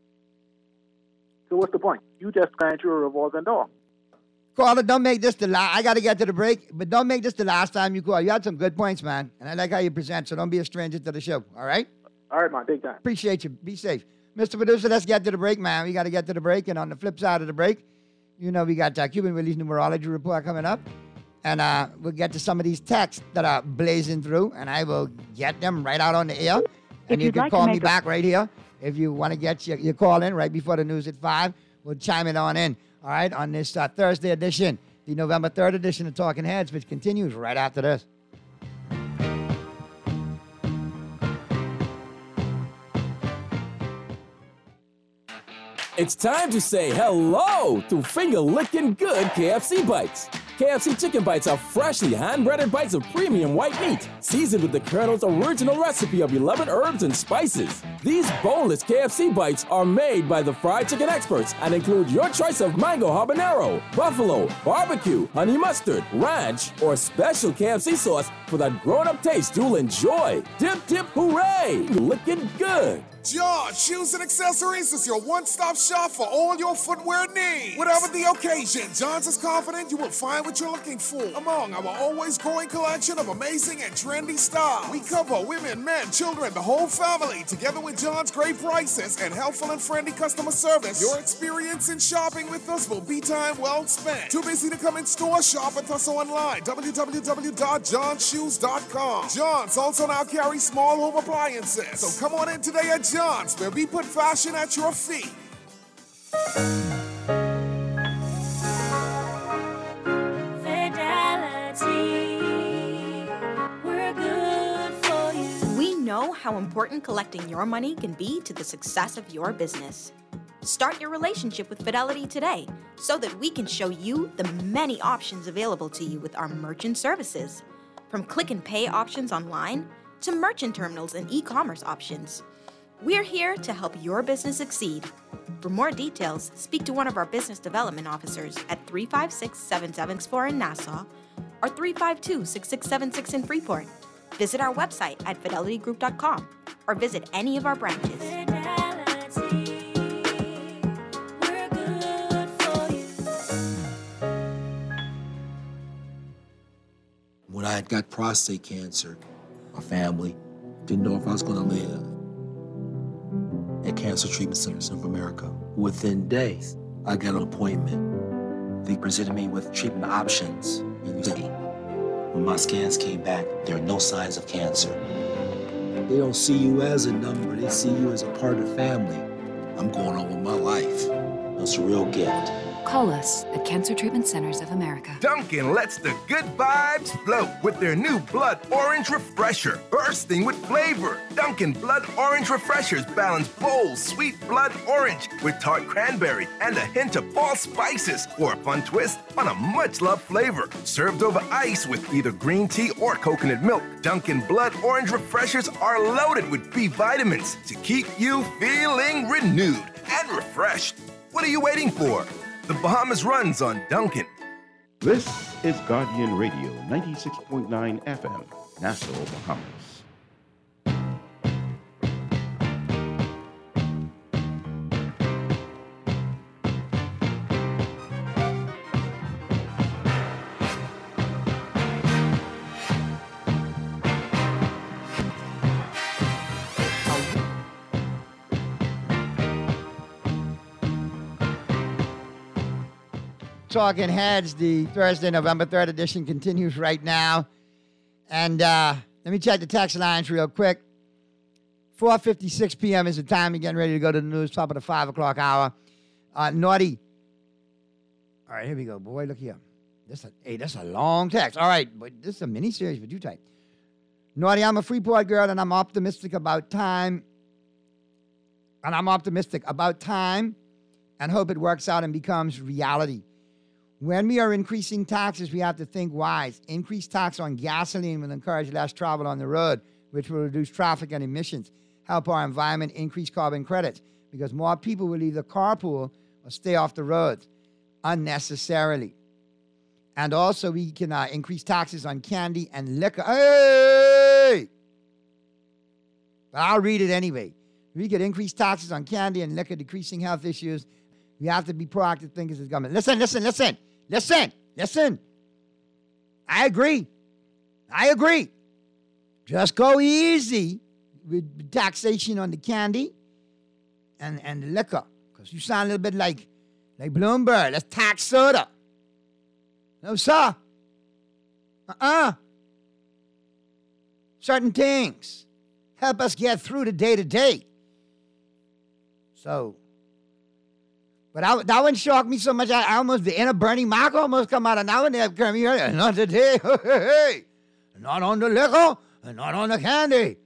So what's the point? You just going through a revolving door. Caller, don't make this the last. I got to get to the break, but don't make this the last time you call. You had some good points, man. And I like how you present, so don't be a stranger to the show. All right? All right, man. Big time. Appreciate you. Be safe. Mister Producer, let's get to the break, man. We got to get to the break. And on the flip side of the break, you know, we got uh, Cuban Release Numerology Report coming up. And uh, we'll get to some of these texts that are blazing through, and I will get them right out on the air. And you you'd can like to call me make a- back right here if you want to get your, your call in right before the news at five. We'll chime it on in, all right, on this uh, Thursday edition, the November third edition of Talking Heads, which continues right after this. It's time to say hello to finger-licking good K F C bites. K F C chicken bites are freshly hand-breaded bites of premium white meat, seasoned with the Colonel's original recipe of eleven herbs and spices. These boneless K F C bites are made by the fried chicken experts and include your choice of mango habanero, buffalo, barbecue, honey mustard, ranch, or special K F C sauce for that grown-up taste you'll enjoy. Dip, dip, hooray! Looking good. John Shoes and Accessories is your one-stop shop for all your footwear needs. Whatever the occasion, John's is confident you will find what you're looking for among our always growing collection of amazing and trendy styles. We cover women, men, children, the whole family. Together with John's great prices and helpful and friendly customer service, your experience in shopping with us will be time well spent. Too busy to come in store? Shop with us online, w w w dot john shoes dot com. John's also now carries small home appliances. So come on in today at John's, where we put fashion at your feet. Fidelity, we're good for you. We know know how important collecting your money can be to the success of your business. Start your relationship with Fidelity today so that we can show you the many options available to you with our merchant services. From click and pay options online to merchant terminals and e-commerce options. We're here to help your business succeed. For more details, speak to one of our business development officers at three five six, seven seven four in Nassau or three five two, six six seven six in Freeport. Visit our website at fidelity group dot com or visit any of our branches. When I had got prostate cancer, my family didn't know if I was going to live. At Cancer Treatment Centers of America, within days, I got an appointment. They presented me with treatment options. And when my scans came back, there are no signs of cancer. They don't see you as a number, they see you as a part of the family. I'm going on with my life. It's a real gift. Call us at Cancer Treatment Centers of America. Dunkin' lets the good vibes flow with their new Blood Orange Refresher, bursting with flavor. Dunkin' Blood Orange Refreshers balance bold, sweet blood orange with tart cranberry and a hint of fall spices for a fun twist on a much-loved flavor. Served over ice with either green tea or coconut milk, Dunkin' Blood Orange Refreshers are loaded with B vitamins to keep you feeling renewed and refreshed. What are you waiting for? The Bahamas runs on Dunkin'. This is Guardian Radio, ninety-six point nine F M, Nassau, Bahamas. Talking Heads, the Thursday, November third edition continues right now. And uh, let me check the text lines real quick. four fifty-six p.m. is the time. You're getting ready to go to the news, top of the five o'clock hour. Uh, Naughty. All right, here we go. Boy, look here. This a, hey, that's a long text. All right, but this is a mini-series, but you type. Naughty, I'm a Freeport girl, and I'm optimistic about time. And I'm optimistic about time and hope it works out and becomes reality. When we are increasing taxes, we have to think wise. Increased tax on gasoline will encourage less travel on the road, which will reduce traffic and emissions, help our environment, increase carbon credits, because more people will either carpool or stay off the roads unnecessarily. And also, we can uh, increase taxes on candy and liquor. Hey! But I'll read it anyway. We could increase taxes on candy and liquor, decreasing health issues. We have to be proactive thinkers as government. Listen, listen, listen. Listen, listen. I agree. I agree. Just go easy with taxation on the candy and, and the liquor. Because you sound a little bit like, like Bloomberg. Let's tax soda. No, sir. Uh-uh. Certain things help us get through the day-to-day. So... But I, that one shocked me so much, I, I almost, the inner Bernie Mac almost come out of now and then. Come here, not today, hey, hey, not on the liquor, and not on the candy.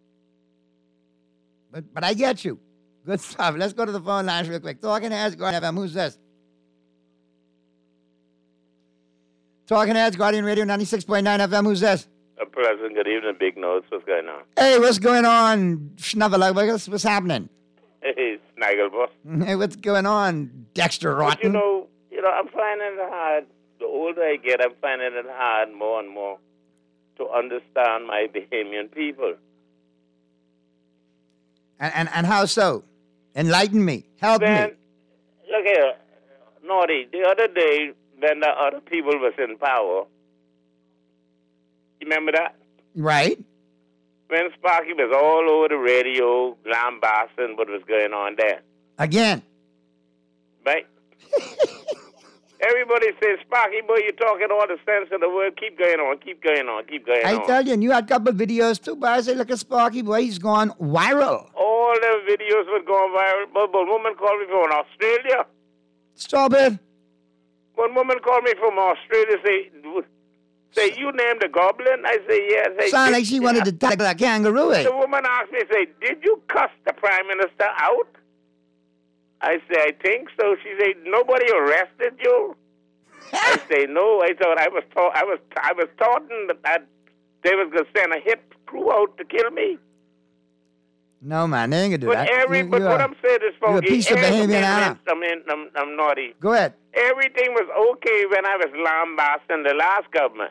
But but I get you. Good stuff. Let's go to the phone lines real quick. Talking Heads, Guardian F M. Who's this? Talking Heads, Guardian Radio, ninety-six point nine F M. Who's this? A pleasant good evening, Big Nose. What's going on? Hey, what's going on, Schnuffleupagus? What's happening? Hey, Snaggleboss. Hey, what's going on, Dexter Rotten? But you know, you know, I'm finding it hard. The older I get, I'm finding it hard more and more to understand my Bahamian people. And and, and how so? Enlighten me. Help then, me. Look here, Naughty. The other day, when the other people was in power, you remember that? Right. When Sparky was all over the radio, lambasting what was going on there. Again. Right? Everybody says, Sparky, boy, you're talking all the sense of the word. Keep going on, keep going on, keep going I on. I tell you, and you had a couple of videos too, but I say, look at Sparky, boy, he's gone viral. All the videos were going viral. But one woman called me from Australia. Stop it. One woman called me from Australia, say, Say, you named the goblin? I say, yes. I Sound did. like she wanted to tackle that kangaroo. Eh? The woman asked me, say, did you cuss the prime minister out? I say, I think so. She said, nobody arrested you? I say, no. I thought I was taught I was I was taught that, that they was gonna send a hit crew out to kill me. No, man, they ain't gonna do But that. every You- but you what are- I'm saying is, you're a folks, piece of behavior now. I mean, I'm, I'm naughty. Go ahead. Everything was okay when I was lambasting the last government.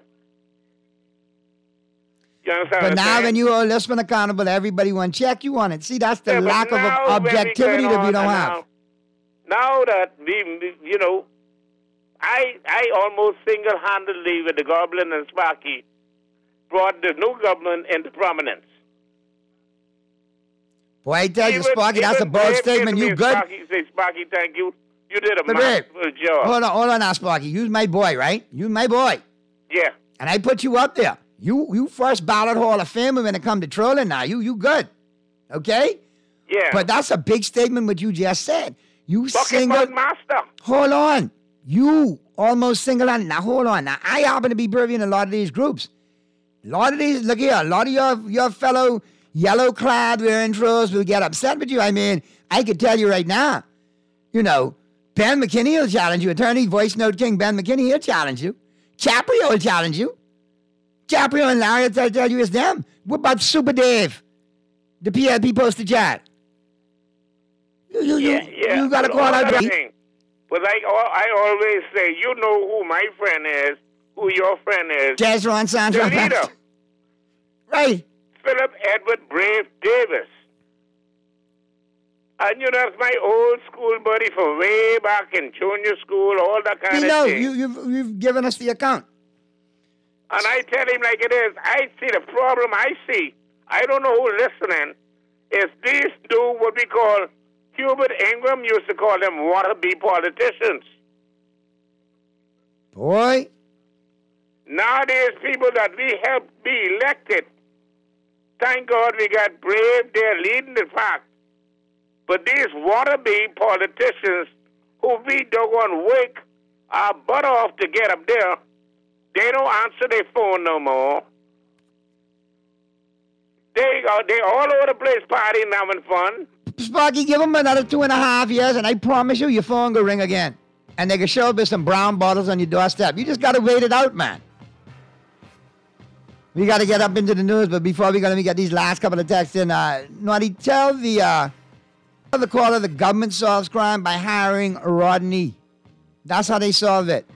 You understand But what I'm now saying? when you hold this one accountable, everybody want to check you on it. See, that's the Yeah, but lack of now ob- when we objectivity going that we on don't and have. Now, now that we, we- you know, I I almost single-handedly with the Goblin and Sparky brought the new government into prominence. Boy, I tell you, Even- Sparky, that's a even bold Brave statement. came to You me, good? Sparky say, Sparky, thank you. You did a But babe, masterful job. hold on, hold on now, Sparky. You's my boy, right? You my boy. Yeah. And I put you up there. You you first ballot Hall of Famer when it come to trolling now. You you good. Okay? Yeah. But that's a big statement what you just said. You Bucket single master. Hold on. You almost single handed. Now hold on. Now I happen to be privy in a lot of these groups. A lot of these, look here, a lot of your your fellow yellow clad wearing trolls will get upset with you. I mean, I could tell you right now, you know, Ben McKinney will challenge you. Attorney Voice Note King Ben McKinney, he'll challenge you. Chaprio will challenge you. Chaprio and Larry will tell, tell you it's them. What about Super Dave? The P L P posted chat. You, you, Yeah, you, yeah. you got to But call all out that the thing. But like al- I always say, you know who my friend is, who your friend is. Jezron Sandra. The leader. Right. Philip Edward Brave Davis. And you know, that's my old school buddy from way back in junior school, all that kind You of know, thing. you, you've, you've given us the account. And I tell him like it is. I see the problem I see. I don't know who's listening. Is these do what we call, Hubert Ingram used to call them wannabe politicians. Boy. Nowadays, people that we help be elected, thank God we got Brave there leading the pack. But these wannabe politicians who we doggone wake our butt off to get up there, they don't answer their phone no more. They are they all over the place partying, having fun. Sparky, give them another two and a half years, and I promise you, your phone will ring again. And they can show up with some brown bottles on your doorstep. You just got to wait it out, man. We got to get up into the news, but before we go, let me get these last couple of texts in. Uh, Naughty, tell the, uh, tell the caller the government solves crime by hiring Rodney. That's how they solve it.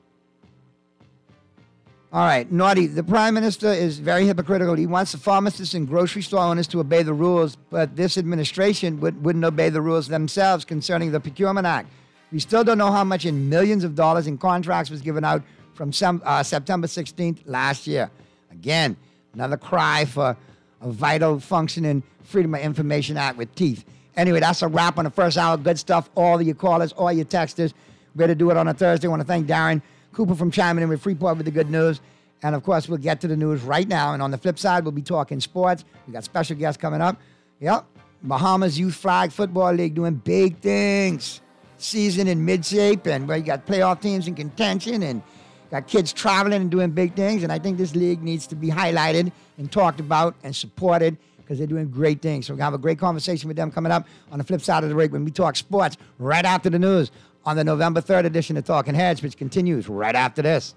All right, Naughty, the Prime Minister is very hypocritical. He wants the pharmacists and grocery store owners to obey the rules, but this administration would, wouldn't obey the rules themselves concerning the Procurement Act. We still don't know how much in millions of dollars in contracts was given out from some, uh, September sixteenth last year. Again, another cry for a vital functioning Freedom of Information Act with teeth. Anyway, that's a wrap on the first hour. Good stuff. All of your callers, all your texters. We're to do it on a Thursday. I want to thank Darren Cooper from chiming in with Freeport with the good news. And, of course, we'll get to the news right now. And on the flip side, we'll be talking sports. We got special guests coming up. Yep. Bahamas Youth Flag Football League doing big things. Season in mid-shape, and where you got playoff teams in contention, and got kids traveling and doing big things. And I think this league needs to be highlighted and talked about and supported because they're doing great things. So we're going to have a great conversation with them coming up on the flip side of the break when we talk sports right after the news on the November third edition of Talking Heads, which continues right after this.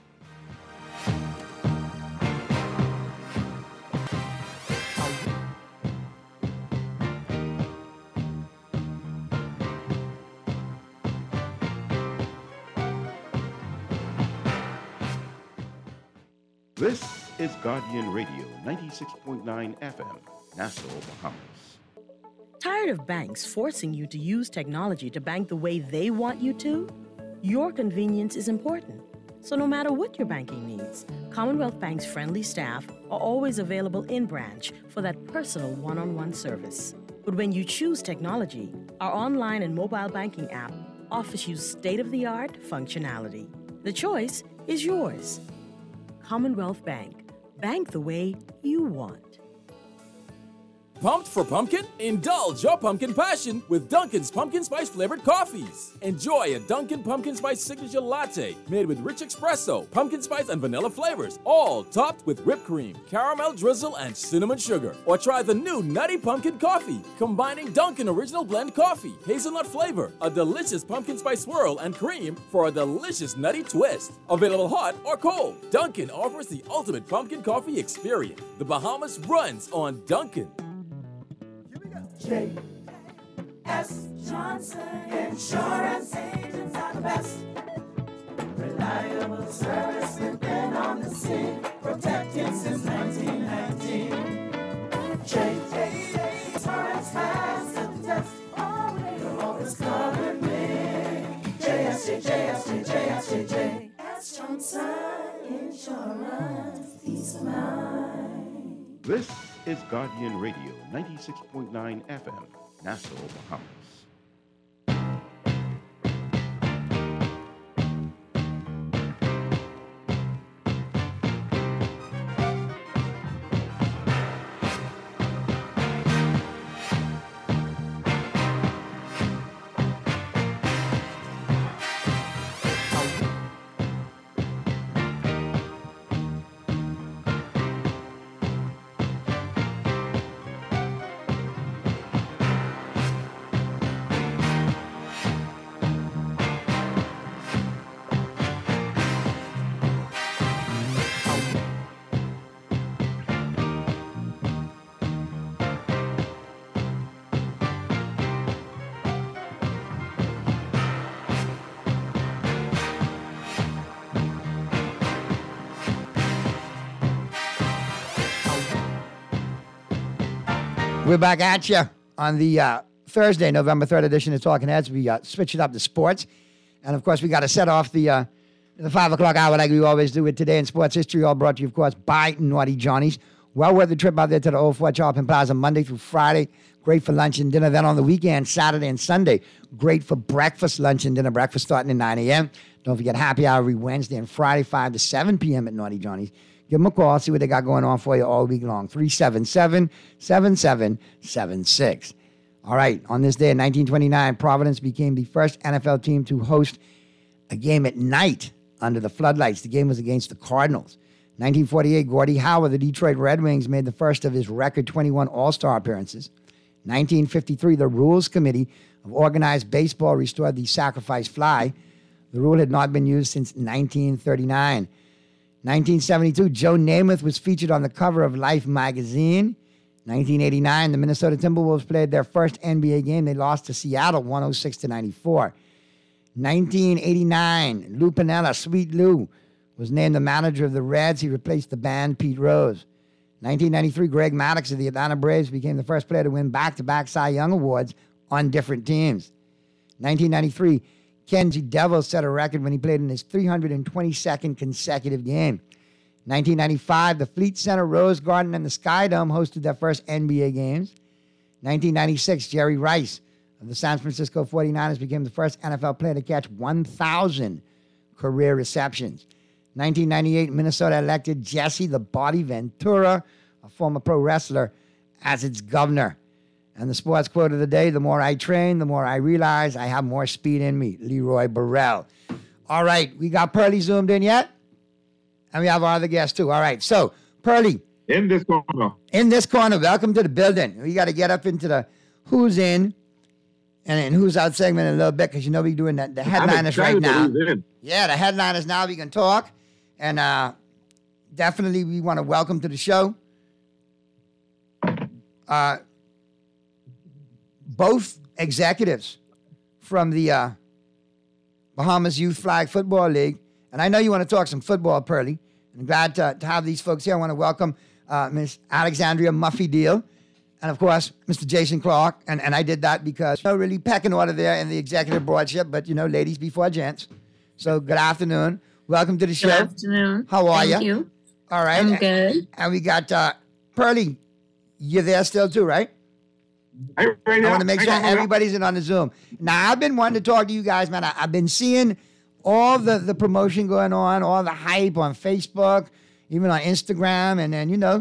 This is Guardian Radio, ninety-six point nine F M, Nassau, Bahamas. Tired of banks forcing you to use technology to bank the way they want you to? Your convenience is important. So no matter what your banking needs, Commonwealth Bank's friendly staff are always available in branch for that personal one-on-one service. But when you choose technology, our online and mobile banking app offers you state-of-the-art functionality. The choice is yours. Commonwealth Bank. Bank the way you want. Pumped for pumpkin? Indulge your pumpkin passion with Dunkin's pumpkin spice flavored coffees. Enjoy a Dunkin' pumpkin spice signature latte made with rich espresso, pumpkin spice, and vanilla flavors, all topped with whipped cream, caramel drizzle, and cinnamon sugar. Or try the new Nutty Pumpkin Coffee, combining Dunkin' Original Blend coffee, hazelnut flavor, a delicious pumpkin spice swirl, and cream for a delicious nutty twist. Available hot or cold, Dunkin' offers the ultimate pumpkin coffee experience. The Bahamas runs on Dunkin'. J S Johnson Insurance agents are the best. Reliable service, we've been on the scene, protecting since nineteen nineteen. J J Insurance has stood the test. You'll always cover me. J S J, J S J, J S J, J S Johnson Insurance, peace of mind. This is Guardian Radio, ninety-six point nine F M, Nassau, Bahamas. We're back at you on the uh, Thursday, November third edition of Talking Heads. We uh, switch it up to sports. And, of course, we got to set off the uh, the five o'clock hour like we always do with Today in Sports History, all brought to you, of course, by Naughty Johnny's. Well worth the trip out there to the Old Fort Charlton Plaza Monday through Friday. Great for lunch and dinner. Then on the weekend, Saturday and Sunday, great for breakfast, lunch, and dinner. Breakfast starting at nine a.m. Don't forget happy hour every Wednesday and Friday, five to seven p.m. at Naughty Johnny's. Give them a call, see what they got going on for you all week long. three seven seven, seven seven seven six. All right, on this day in nineteen twenty-nine, Providence became the first N F L team to host a game at night under the floodlights. The game was against the Cardinals. nineteen forty-eight, Gordie Howe of the Detroit Red Wings made the first of his record twenty-one All-Star appearances. nineteen fifty-three, the Rules Committee of Organized Baseball restored the sacrifice fly. The rule had not been used since nineteen thirty-nine. nineteen seventy-two, Joe Namath was featured on the cover of Life magazine. nineteen eighty-nine, the Minnesota Timberwolves played their first N B A game. They lost to Seattle one oh six to ninety-four. nineteen eighty-nine, Lou Piniella, Sweet Lou, was named the manager of the Reds. He replaced the band Pete Rose. nineteen ninety-three, Greg Maddux of the Atlanta Braves became the first player to win back-to-back Cy Young Awards on different teams. nineteen ninety-three, Kenji Devil set a record when he played in his three hundred twenty-second consecutive game. nineteen ninety-five, the Fleet Center, Rose Garden, and the Sky Dome hosted their first N B A games. nineteen ninety-six, Jerry Rice of the San Francisco forty-niners became the first N F L player to catch one thousand career receptions. nineteen ninety-eight, Minnesota elected Jesse the Body Ventura, a former pro wrestler, as its governor. And the sports quote of the day, the more I train, the more I realize I have more speed in me. Leroy Burrell. All right, we got Pearly zoomed in yet? And we have our other guests too. All right, so Pearly. In this corner. In this corner. Welcome to the building. We got to get up into the who's in and, and who's out segment in a little bit because you know we're doing the, the headliners right now. Yeah, the headliners now. We can talk. And uh, definitely we want to welcome to the show uh, both executives from the uh, Bahamas Youth Flag Football League. And I know you want to talk some football, Pearly. I'm glad to, to have these folks here. I want to welcome uh, Miss Alexandria Muffy Deal and, of course, Mister Jason Clark. And, and I did that because, you know, really pecking order there in the executive boardship. But, you know, ladies before gents. So good afternoon. Welcome to the show. Good afternoon. How are Thank you? you? All right. I'm good. And, and we got uh, Pearly. You're there still too, right? I, right I want to make I sure know. everybody's in on the Zoom. Now, I've been wanting to talk to you guys, man. I, I've been seeing all the, the promotion going on, all the hype on Facebook, even on Instagram. And then, you know,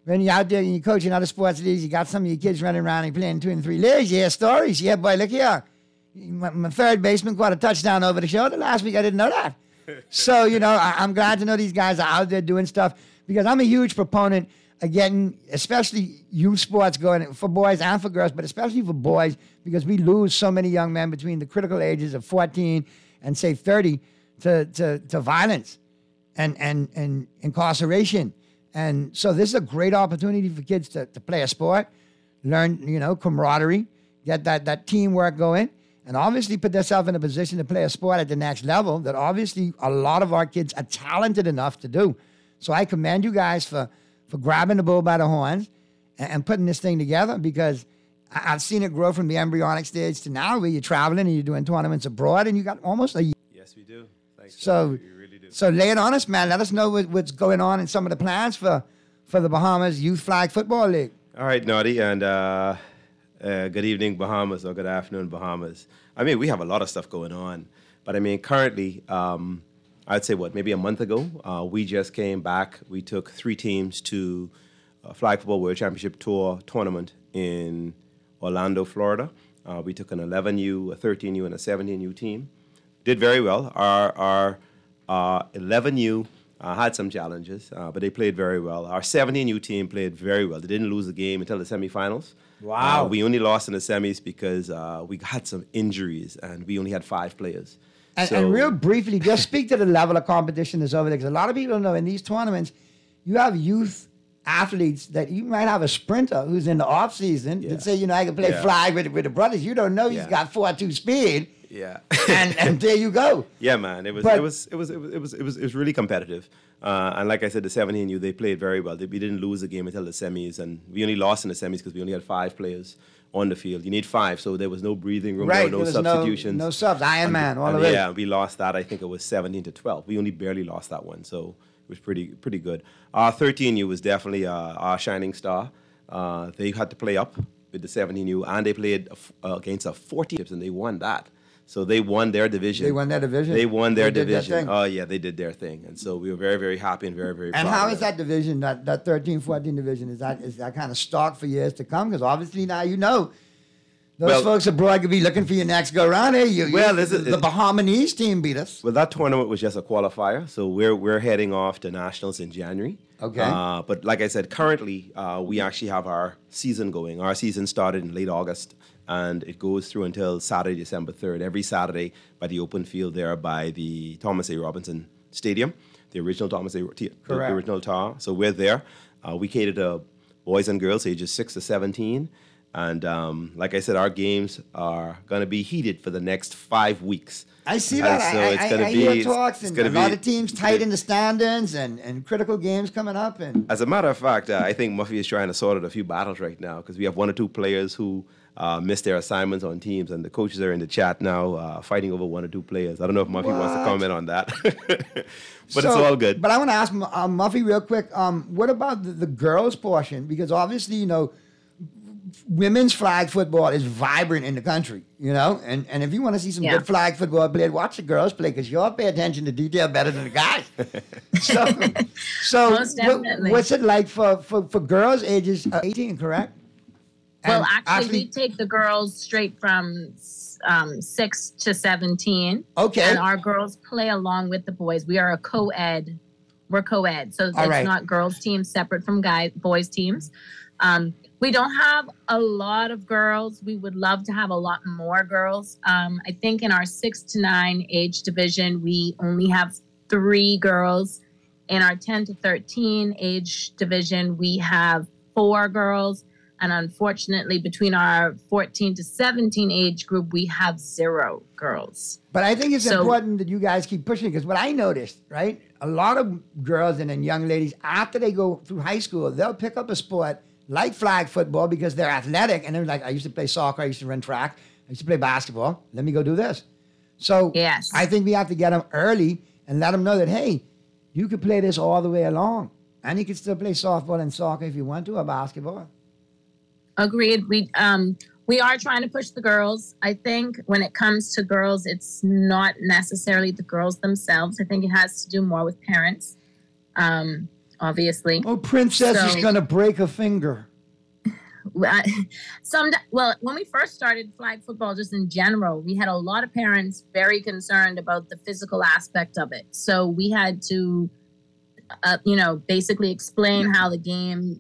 when you're out there and you're coaching other sports leagues, you got some of your kids running around and playing two and three leagues. You hear stories. Yeah, boy, look here. My, my third baseman caught a touchdown over the shoulder last week. I didn't know that. So, you know, I, I'm glad to know these guys are out there doing stuff because I'm a huge proponent of getting, especially youth sports going for boys and for girls, but especially for boys because we lose so many young men between the critical ages of fourteen and, say, thirty to, to, to violence and, and, and incarceration. And so this is a great opportunity for kids to, to play a sport, learn, you know, camaraderie, get that, that teamwork going, and obviously put themselves in a position to play a sport at the next level that obviously a lot of our kids are talented enough to do. So I commend you guys for, for grabbing the bull by the horns and, and putting this thing together because I, I've seen it grow from the embryonic stage to now where you're traveling and you're doing tournaments abroad and you got almost a year. Yes, we do. Thanks. So, we really do. So lay it on us, man. Let us know what, what's going on in some of the plans for, for the Bahamas Youth Flag Football League. All right, Naughty, and uh, uh, good evening, Bahamas, or good afternoon, Bahamas. I mean, we have a lot of stuff going on, but I mean, currently, um, I'd say what, maybe a month ago, uh, we just came back. We took three teams to a Flag Football World Championship Tour tournament in Orlando, Florida. Uh, we took an eleven U, a thirteen U, and a seventeen U team. Did very well. Our, our uh, eleven U uh, had some challenges, uh, but they played very well. Our seventeen U team played very well. They didn't lose the game until the semifinals. Wow. Uh, we only lost in the semis because uh, we had some injuries, and we only had five players. And, So- and real briefly, just speak to the level of competition that's over there. Because a lot of people don't know in these tournaments, you have youth athletes that you might have a sprinter who's in the off season that say, you know, I can play Yeah. flag with, with the brothers. You don't know he's Yeah. got four two speed. Yeah. and, and there you go. Yeah, man. It was But- it was it was it was it was it was, it was really competitive. Uh, and like I said, the seventeen U they played very well. They, we didn't lose the game until the semis, and we only lost in the semis because we only had five players on the field. You need five, so there was no breathing room. Right, There were no there was no- substitutions. no subs. Iron And- Man, all and the way. Yeah, we lost that. I think it was seventeen to twelve. We only barely lost that one, so it was pretty pretty good. Our thirteen U was definitely uh, our shining star. Uh, they had to play up with the seventeen U, and they played uh, against a fourteen chips, and they won that. So they won their division. They won their division? They won their They did their division. thing? Oh yeah, they did their thing, and so we were very, very happy and very, very. And proud how of is them. that division, that, that thirteen fourteen division, is that is that kind of stocked for years to come? Because obviously now you know those Well- folks abroad could be looking for your next go round. Hey, you, Well, you, is it- the Bahamas team beat us. Well, that tournament was just a qualifier, so we're we're heading off to nationals in January. Okay. Uh, but like I said, currently uh, we actually have our season going. Our season started in late August, and it goes through until Saturday, December third. Every Saturday by the open field there by the Thomas A. Robinson Stadium, the original Thomas A. T- the Correct. original T A R. So we're there. Uh, we cater to boys and girls ages six to seventeen. And um, like I said, our games are going to be heated for the next five weeks. I see And that. so I, it's I, gonna I be, hear it's- talks it's and gonna a lot be- of teams tight in the standings and, and critical games coming up. And As a matter of fact, uh, I think Muffy is trying to sort out a few battles right now because we have one or two players who uh, missed their assignments on teams, and the coaches are in the chat now uh, fighting over one or two players. I don't know if Muffy wants to What? comment on that, but it's So- all good. But I want to ask um, Muffy real quick. Um, what about the, the girls portion? Because obviously, you know, women's flag football is vibrant in the country, you know? And and if you want to see some Yeah. good flag football played, watch the girls play because you'll pay attention to detail better than the guys. so so Most what- definitely. what's it like for, for, for girls ages uh, eighteen, correct? Well, And actually, we take the girls straight from um, six to seventeen. Okay. And our girls play along with the boys. We are a co-ed. We're co-ed. So All it's right. not girls teams separate from guys, boys teams. Um, we don't have a lot of girls. We would love to have a lot more girls. Um, I think in our six to nine age division, we only have three girls. In our ten to thirteen age division, we have four girls. And unfortunately, between our fourteen to seventeen age group, we have zero girls. But I think it's So- important that you guys keep pushing because what I noticed, right? A lot of girls and then young ladies, after they go through high school, they'll pick up a sport like flag football because they're athletic and they're like, I used to play soccer, I used to run track, I used to play basketball. Let me go do this. So yes. I think we have to get them early and let them know that, hey, you could play this all the way along. And you can still play softball and soccer if you want to, or basketball. Agreed. We um we are trying to push the girls. I think when it comes to girls, it's not necessarily the girls themselves. I think it has to do more with parents. Um, obviously. Oh, Princess So- is going to break a finger. Some well, when we first started flag football, just in general, we had a lot of parents very concerned about the physical aspect of it. So we had to, uh, you know, basically explain how the game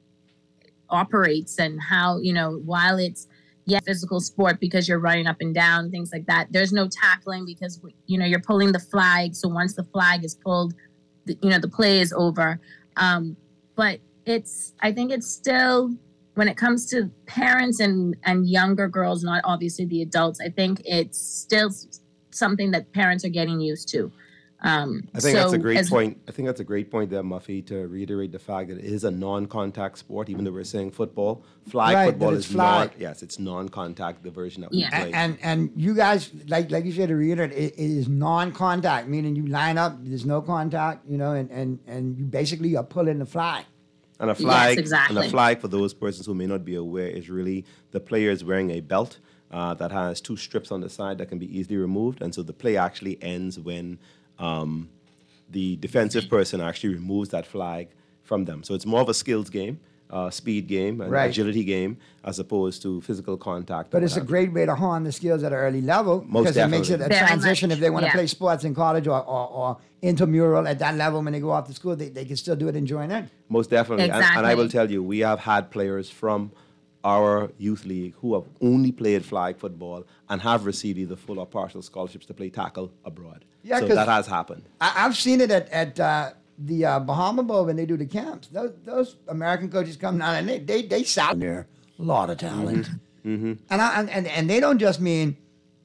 operates and how, you know, while it's yeah physical sport because you're running up and down, things like that. There's no tackling because you know you're pulling the flag. So once the flag is pulled, the, you know the play is over. Um, but it's I think it's still. When it comes to parents and, and younger girls, not obviously the adults, I think it's still something that parents are getting used to. Um, I think so that's a great as- point. I think that's a great point there, Muffy, to reiterate the fact that it is a non-contact sport, even though we're saying football. Flag Right, football that is it's flag. non. Yes, it's non-contact, the version that we Yeah. play. And and you guys, like like you said, to reiterate, it, it is non-contact, meaning you line up, there's no contact, you know, and, and, and you basically are pulling the flag. And a flag, exactly. and a flag for those persons who may not be aware is really the player is wearing a belt uh, that has two strips on the side that can be easily removed, and so the play actually ends when um, the defensive person actually removes that flag from them. So it's more of a skills game, uh, speed game, an Right. agility game, as opposed to physical contact. But or it's a what have great way to hone the skills at an early level Most because it makes it a definitely. Very transition much, if they want to yeah. play sports in college or, or, or intramural at that level when they go off to school, they, they can still do it and join in. Most definitely. And, and I Exactly. will tell you, we have had players from our youth league who have only played flag football and have received either full or partial scholarships to play tackle abroad. Yeah, so 'cause- that has happened. I, I've seen it at, at uh, the uh, Bahama Bowl when they do the camps. Those, those American coaches come down and they they, they sound there a lot of talent. Mm-hmm. And, I, and, and and they don't just mean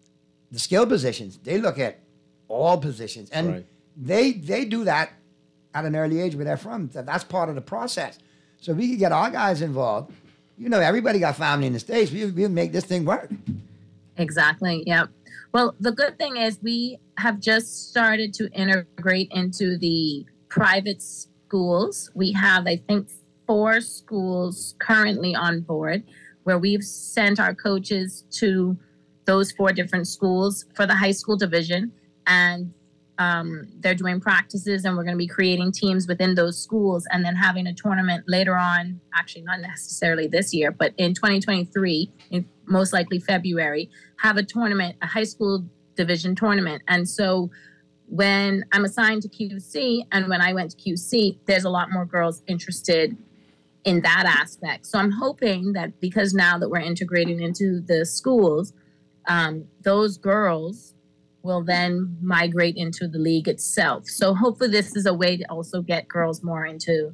the skill positions. They look at all positions. And Right. they they do that at an early age where they're from. So that's part of the process. So if we could get our guys involved, you know, everybody got family in the States. We, we'll make this thing work. Exactly. Yeah. Well, the good thing is we have just started to integrate into the private schools. We have, I think, four schools currently on board where we've sent our coaches to those four different schools for the high school division. And um, they're doing practices and we're going to be creating teams within those schools and then having a tournament later on, actually not necessarily this year, but in twenty twenty-three, in most likely February, have a tournament, a high school division tournament. And so when I'm assigned to Q C and when I went to Q C, there's a lot more girls interested in that aspect. So I'm hoping that because now that we're integrating into the schools, um, those girls will then migrate into the league itself. So hopefully this is a way to also get girls more into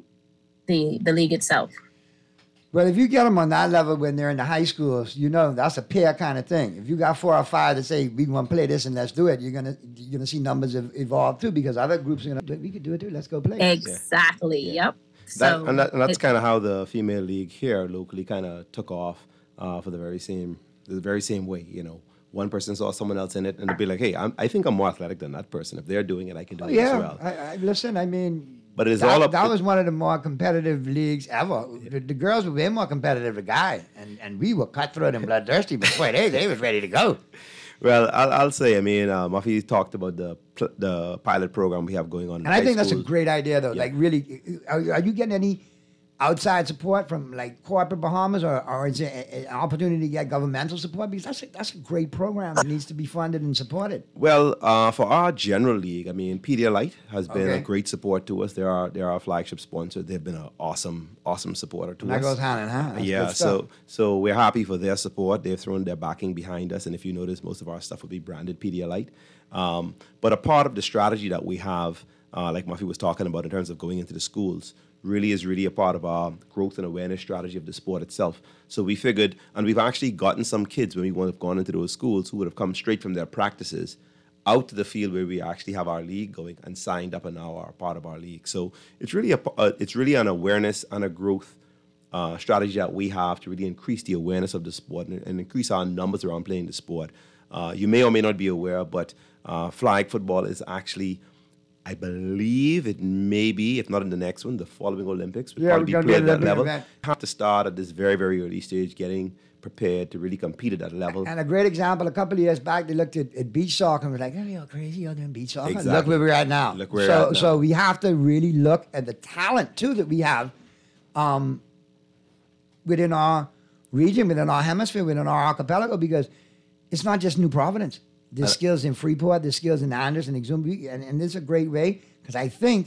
the the league itself. But if you get them on that level when they're in the high schools, you know that's a pair kind of thing. If you got four or five that say we want to play this and let's do it, you're gonna you're gonna see numbers ev- evolve too because other groups are gonna do it. We could do it too. Let's go play. Exactly. Yep. That, So and, that, and that's it- kind of how the female league here locally kind of took off uh, for the very same the very same way. You know, one person saw someone else in it, and they'd be like, "Hey, I'm, I think I'm more athletic than that person. If they're doing it, I can do Oh, it yeah, as well." I, I, listen. I mean, But it's that, all up. that was one of the more competitive leagues ever. The, the girls were way more competitive than guys, and and we were cutthroat and bloodthirsty. But boy, they they was ready to go. Well, I'll, I'll say, I mean, uh, Muffy talked about the pl- the pilot program we have going on. in And I high think that's a schools. great idea, though. Yeah. Like, really, are, are you getting any outside support from like corporate Bahamas, or, or is it a- an opportunity to get governmental support? Because that's a, that's a great program that needs to be funded and supported. Well, uh, for our general league, I mean, Pedialyte has been Okay. a great support to us. They're our, they're our flagship sponsor. They've been an awesome, awesome supporter to And that us. goes hand in hand. That's yeah, good stuff. so so we're happy for their support. They've thrown their backing behind us, and if you notice, most of our stuff will be branded Pedialyte. Um, but a part of the strategy that we have, uh, like Muffy was talking about, in terms of going into the schools, really is really a part of our growth and awareness strategy of the sport itself. So we figured, and we've actually gotten some kids when we would have gone into those schools who would have come straight from their practices out to the field where we actually have our league going and signed up and now are part of our league. So it's really a uh, it's really an awareness and a growth uh, strategy that we have to really increase the awareness of the sport and, and increase our numbers around playing the sport. Uh, you may or may not be aware, but uh, flag football is actually I believe it may be, if not in the next one, the following Olympics. Would Yeah, probably we're be gonna be played at an that Olympic level. event. Have to start at this very, very early stage, getting prepared to really compete at that level. And a great example, a couple of years back, they looked at, at beach soccer and was like, oh, you're crazy, you're doing beach soccer. Exactly. Look where we're at now. Look where so, we're at now. So we have to really look at the talent, too, that we have um, within our region, within our hemisphere, within our archipelago, because it's not just New Providence. There's Uh, skills in Freeport, there's skills in Anderson, Exumbi, and, and this is a great way, because I think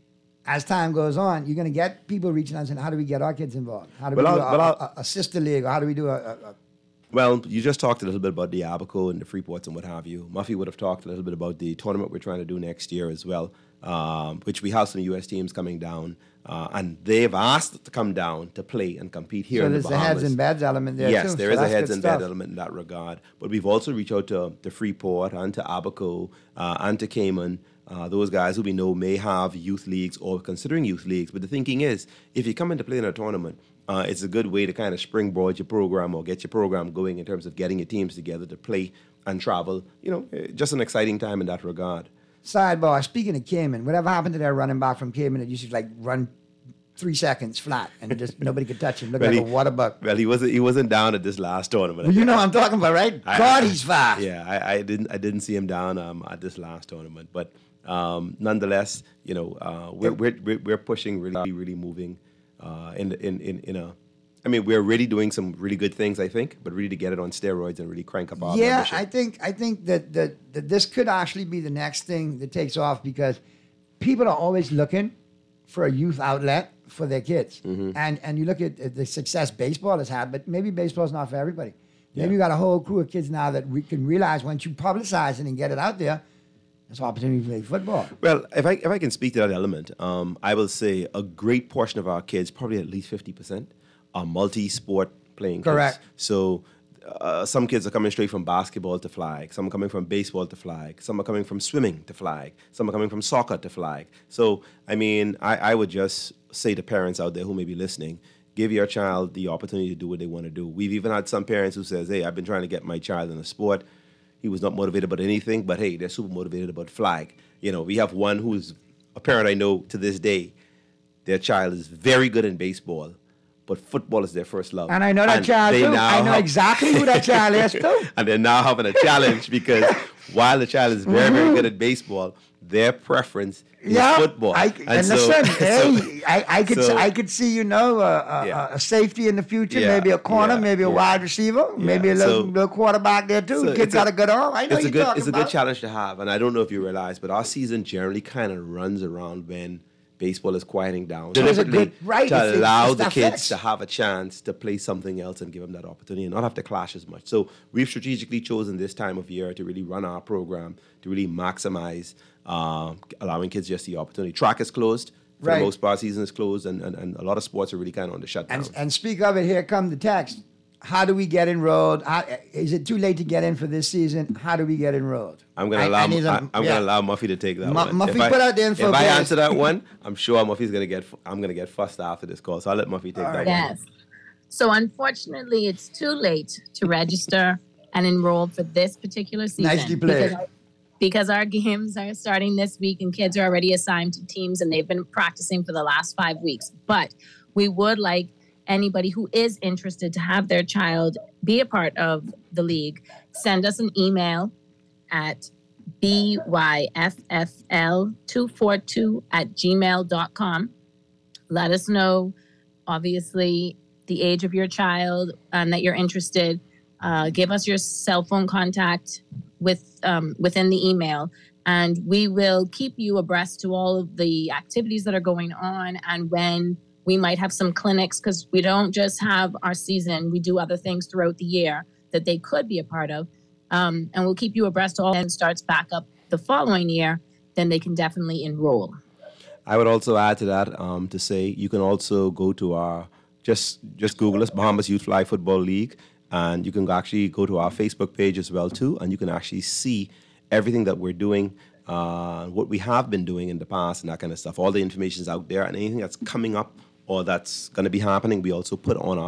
as time goes on, you're going to get people reaching out and saying, how do we get our kids involved? How do we Well, do I'll- a, well, a, a sister league? Or how do we do a, a, a Well, you just talked a little bit about the Abaco and the Freeports and what have you. Muffy would have talked a little bit about the tournament we're trying to do next year as well, um, which we have some U S teams coming down, uh, and they've asked to come down to play and compete here So in the there's the Bahamas. heads and beds element there, yes, too. there So is a that's heads good and bed stuff. element in that regard. But we've also reached out to, to Freeport and to Abaco uh, and to Cayman. Uh, those guys who we know may have youth leagues or considering youth leagues. But the thinking is, if you come in to play in a tournament, uh, it's a good way to kind of springboard your program or get your program going in terms of getting your teams together to play and travel. You know, eh, just an exciting time in that regard. Sidebar, speaking of Cayman, whatever happened to their running back from Cayman that used to like run three seconds flat and just nobody could touch him, look Well, like he- a water buck. Well, he wasn't. He wasn't down at this last tournament. Well, you know what I'm talking about, right? I- God, I- he's fast. Yeah, I, I didn't. I didn't see him down um, at this last tournament, but um, nonetheless, you know, uh, we're, we're we're we're pushing really, really moving uh, in in in in a. I mean, we're really doing some really good things, I think, but really to get it on steroids and really crank up our Yeah, membership. I think I think that, that that this could actually be the next thing that takes off because people are always looking for a youth outlet for their kids. Mm-hmm. And and you look at, at the success baseball has had, but maybe baseball's not for everybody. Maybe Yeah. you got a whole crew of kids now that we can realize once you publicize it and get it out there, there's an opportunity to play football. Well, if I if I can speak to that element, um, I will say a great portion of our kids, probably at least fifty percent, are multi-sport playing Correct. kids. So uh, some kids are coming straight from basketball to flag. Some are coming from baseball to flag. Some are coming from swimming to flag. Some are coming from soccer to flag. So, I mean, I, I would just say to parents out there who may be listening, give your child the opportunity to do what they want to do. We've even had some parents who says, hey, I've been trying to get my child in a sport. He was not motivated about anything, but hey, they're super motivated about flag. You know, we have one who's a parent I know to this day. Their child is very good in baseball, but football is their first love. And I know that And child they too. now I know have- exactly who that child is too. And they're now having a challenge because while the child is very, very good at baseball, their preference is Yeah, football. I, and, so- listen, so- hey, I, I could so- I could see you know a, a, Yeah. a safety in the future, Yeah, maybe a corner, yeah, maybe a yeah. wide receiver, maybe a Yeah, little, so- little quarterback there too. So Kid's it's got a good arm. I know it's you're a good, talking It's a about. good challenge to have, and I don't know if you realize, but our season generally kind of runs around when baseball is quieting down. So it's a Deliberately good- right, to it's- it's- allow it's the that kids fix. to have a chance to play something else and give them that opportunity and not have to clash as much. So we've strategically chosen this time of year to really run our program to really maximize uh, allowing kids just the opportunity. Track is closed. For Right. the most part, season is closed, and, and, and a lot of sports are really kind of on the shutdown. And, and speak of it, here come the text. How do we get enrolled? How, is it too late to get in for this season? How do we get enrolled? I'm gonna I- allow I need I, a- I'm yeah. gonna allow Muffy to take that Mu- one. Muffy, If I- put out the info, If I please. answer that one, I'm sure Muffy's gonna get. I'm gonna get fussed after this call, so I'll let Muffy take that one. Yes. So unfortunately, it's too late to register and enroll for this particular season. Nicely played. Because, because our games are starting this week and kids are already assigned to teams and they've been practicing for the last five weeks. But we would like anybody who is interested to have their child be a part of the league, send us an email at B Y F F L two four two at gmail dot com. Let us know, obviously, the age of your child and that you're interested. Uh, give us your cell phone contact with um, within the email, and we will keep you abreast to all of the activities that are going on and when we might have some clinics, because we don't just have our season, we do other things throughout the year that they could be a part of. Um, and we'll keep you abreast to all and starts back up the following year, then they can definitely enroll. I would also add to that um, to say you can also go to our just just Google us Bahamas Youth Flag Football League, and you can actually go to our Facebook page as well too, and you can actually see everything that we're doing, uh, what we have been doing in the past, and that kind of stuff. All the information is out there, and anything that's coming up or that's going to be happening, we also put on our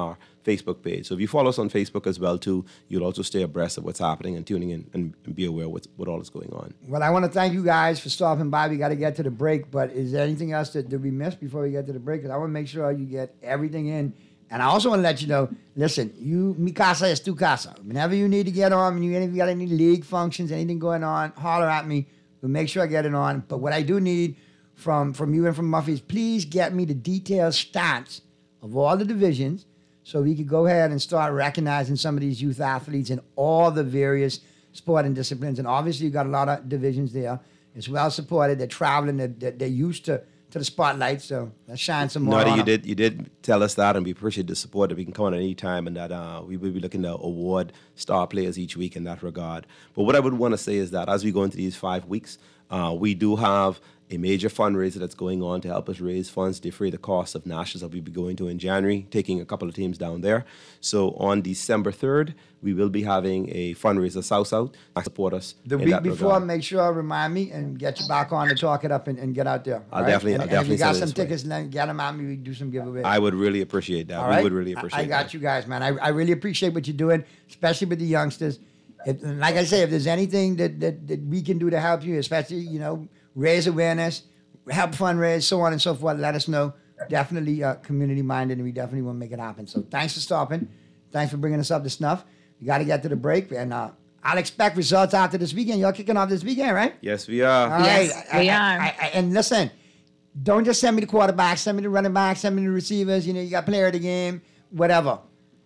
Facebook page. So if you follow us on Facebook as well too, you'll also stay abreast of what's happening and tuning in and, and be aware of what's, what all is going on. Well, I want to thank you guys for stopping by. We got to get to the break, but is there anything else that, that we missed before we get to the break? Because I want to make sure you get everything in. And I also want to let you know, listen, you, mi casa es tu casa. Whenever you need to get on, when you, if you got any league functions, anything going on, holler at me. We'll make sure I get it on. But what I do need from, from you and from Muffy is please get me the detailed stats of all the divisions so we could go ahead and start recognizing some of these youth athletes in all the various sporting disciplines. And obviously, you got a lot of divisions there. It's well supported. They're traveling. They're, they're, they're used to, to the spotlight. So let's shine some more Naughty, on you them. did you did tell us that, and we appreciate the support that we can come on at any time, and that uh, we will be looking to award star players each week in that regard. But what I would want to say is that as we go into these five weeks, uh, we do have a major fundraiser that's going on to help us raise funds, defray the cost of nationals that we'll be going to in January, taking a couple of teams down there. So on December third, we will be having a fundraiser South-South to support us The in week that before, regard. make sure remind me and get you back on to talk it up and, and get out there. I'll all right? definitely- And, I'll and if definitely you got send it some this way. tickets, then get them out. We can do some giveaways. I would really appreciate that. All We right? would really I- appreciate I got that. you guys, man. I, I really appreciate what you're doing, especially with the youngsters. If, and like I say, if there's anything that, that, that we can do to help you, especially, you know, raise awareness, help fundraise, so on and so forth, let us know. Definitely uh, community-minded, and we definitely want to make it happen. So thanks for stopping. Thanks for bringing us up to snuff. We got to get to the break, and uh, I'll expect results after this weekend. Y'all kicking off this weekend, right? Yes, we are. All right. I- I- I- I- and listen, don't just send me the quarterback. Send me the running back. Send me the receivers. You know, you got player of the game, whatever.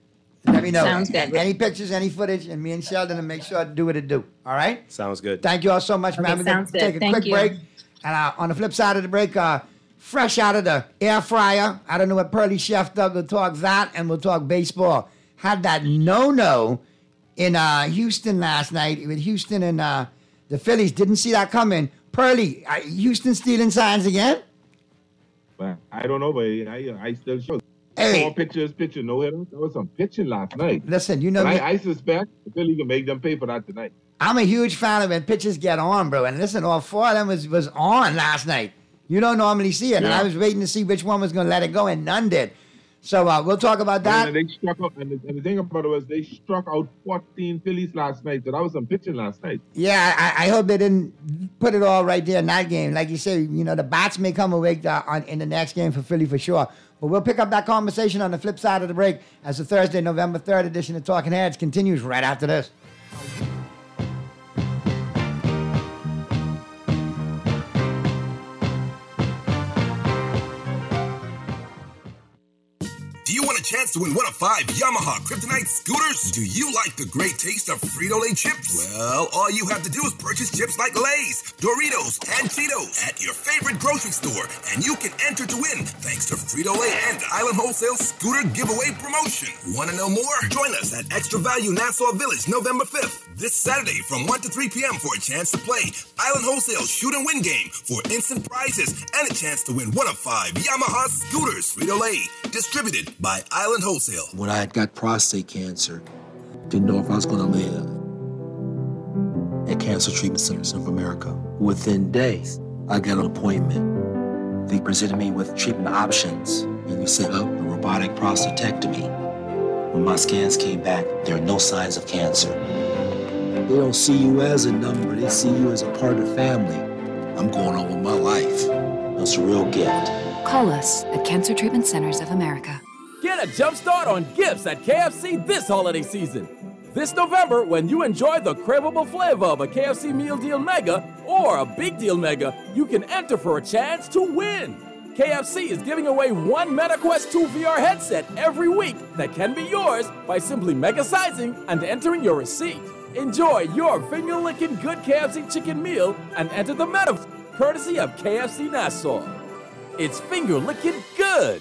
Let me know. Sounds good. Any pictures, any footage, and me and Sheldon will make sure to do what it do. All right? Sounds good. Thank you all so much, Okay, man. We're going sounds to good. take a Thank quick you. break. And uh, on the flip side of the break, uh, fresh out of the air fryer, I don't know what Pearly Chef Doug will talk that, and we'll talk baseball. Had that no-no in uh, Houston last night with Houston and uh, the Phillies. Didn't see that coming. Pearly, uh, Houston stealing signs again? But I don't know, but I, I still show. Hey. Four pictures, picture, no hitter. There was some pitching last night. Listen, you know But me. I, I suspect the Philly can make them pay for that tonight. I'm a huge fan of when pitchers get on, bro. And listen, all four of them was, was on last night. You don't normally see it. And Yeah. I was waiting to see which one was going to let it go, and none did. So uh, we'll talk about that. And they struck out, and the, and the thing about it was they struck out fourteen Phillies last night. So that was some pitching last night. Yeah, I, I hope they didn't put it all right there in that game. Like you say, you know, the bats may come awake uh, on, in the next game for Philly for sure. But we'll pick up that conversation on the flip side of the break as the Thursday, November third edition of Talking Heads continues right after this. Do you want a chance to win one of five Yamaha Kryptonite scooters? Do you like the great taste of Frito-Lay chips? Well, all you have to do is purchase chips like Lay's, Doritos, and Cheetos at your favorite grocery store, and you can enter to win thanks to Frito-Lay and Island Wholesale Scooter Giveaway Promotion. Want to know more? Join us at Extra Value Nassau Village November fifth, this Saturday from one to three p.m. for a chance to play Island Wholesale Shoot and Win game for instant prizes and a chance to win one of five Yamaha scooters. Frito-Lay, distributed by Island Wholesale. When I got prostate cancer, didn't know if I was going to live. At Cancer Treatment Centers of America, within days, I got an appointment. They presented me with treatment options, and we set up a robotic prostatectomy. When my scans came back, there are no signs of cancer. They don't see you as a number, they see you as a part of the family. I'm going on with my life. It's a real gift. Call us at Cancer Treatment Centers of America. Get a jump start on gifts at K F C this holiday season. This November, when you enjoy the craveable flavor of a K F C Meal Deal Mega or a Big Deal Mega, you can enter for a chance to win. K F C is giving away one MetaQuest two V R headset every week that can be yours by simply mega sizing and entering your receipt. Enjoy your finger-licking good K F C chicken meal and enter the meta courtesy of K F C Nassau. It's finger-licking good.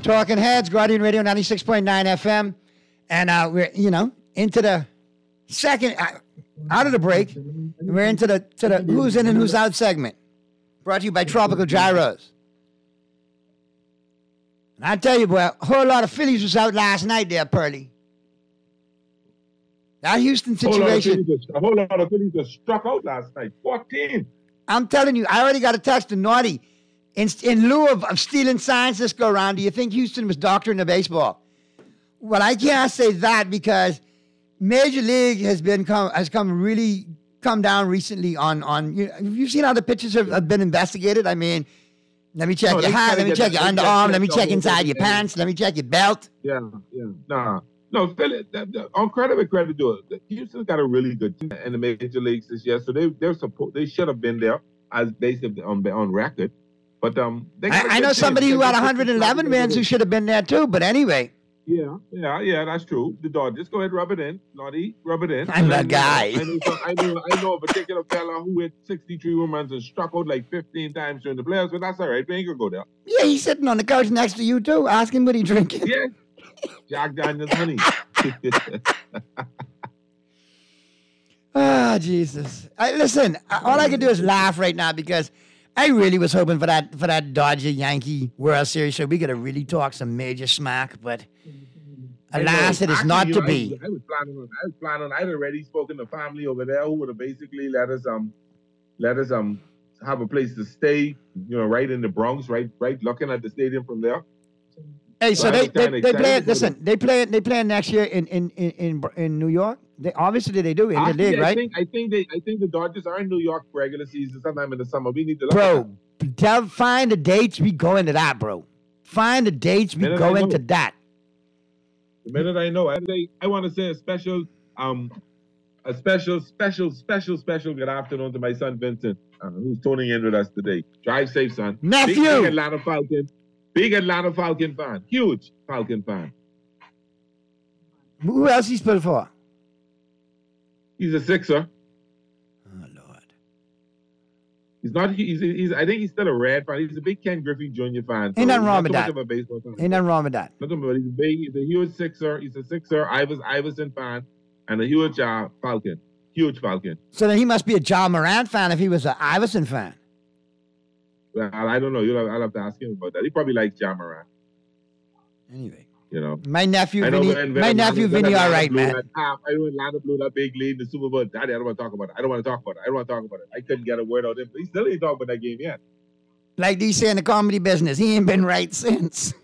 Talking Heads, Guardian Radio ninety-six point nine F M. And uh, we're, you know, into the second, uh, out of the break. And we're into the, to the who's in and who's out segment. Brought to you by Tropical Gyros. And I tell you, boy, a whole lot of Phillies was out last night there, Pearly. That Houston situation. A whole lot of Phillies were struck out last night. fourteen. I'm telling you, I already got a text to Naughty. In, in lieu of, of stealing signs this go around, do you think Houston was doctoring the baseball? Well, I can't say that because Major League has been come has come really come down recently on on. You know, have you seen how the pitches have, have been investigated? I mean, let me check No, your they hat, gotta let me get check that- your they underarm, gotta let me check check the inside whole your thing. pants, let me check your belt. Yeah, yeah, nah. No, Philly, that, that, on credit with credit to it, Houston's got a really good team in the major leagues this year, so they they're supposed they should have been there as basically on on record. But um, they got a I, I good know team. somebody They who had just- one hundred eleven wins who should have been there too, but anyway. Yeah, yeah, yeah, that's true. The Dodgers, go ahead, rub it in, Naughty, rub it in. I'm that And, guy. you know, I know, some- I know, I know a particular fella who hit sixty-three home runs and struck out like fifteen times during the playoffs, but that's all right. We ain't gonna go there. Yeah, he's sitting on the couch next to you too. Ask him what he drinking. Yeah, Jack Daniels, honey. Ah, Jesus. I, listen, I- all I can do is laugh right now because I really was hoping for that for that Dodger Yankee World Series so we could have really talked some major smack, but alas, it is Actually, not you to know, be. I, I was planning on. I was planning on. I'd already spoken to family over there who would have basically let us um, let us um have a place to stay. You know, right in the Bronx, right, right, looking at the stadium from there. Hey, so I they was they, kinda they play. excited Listen, about they play. They play next year in in in in, in New York. They obviously they do in the Actually, league, I right? think I think they I think the Dodgers are in New York for regular season sometime in the summer. We need to look at Bro, tell find the dates. We go into that, bro. Find the dates. We Minute go I know. into that. The minute I know, I, I want to say a special, um, a special, special, special, special good afternoon to my son Vincent, uh, who's tuning in with us today. Drive safe, son. Nephew! Big, big Atlanta Falcon, big Atlanta Falcon fan, huge Falcon fan. Who else he's played for? He's a Sixer. Oh Lord. He's not. He's. He's. I think he's still a Red fan. He's a big Ken Griffey Junior fan. Ain't nothing he's wrong not with too much that. of a baseball fan. Ain't nothing wrong with that. Nothing but he's a big. He's a huge Sixer. He's a Sixer. Ivers Iverson fan, and a huge uh, Falcon. Huge Falcon. So then he must be a John Morant fan if he was an Iverson fan. Well, I don't know. You'll have, I'll have to ask him about that. He probably likes John Moran. Anyway. You know. My nephew I know Vinny, when- my when nephew Atlanta- Vinny, when all Atlanta right, blew man. that half- I know Atlanta blew that big lead in the Super Bowl. Daddy, I don't want to talk about it. I don't want to talk about it. I don't want to talk about it. I couldn't get a word out of him. He still ain't talking about that game yet. Like they say in the comedy business, he ain't been right since.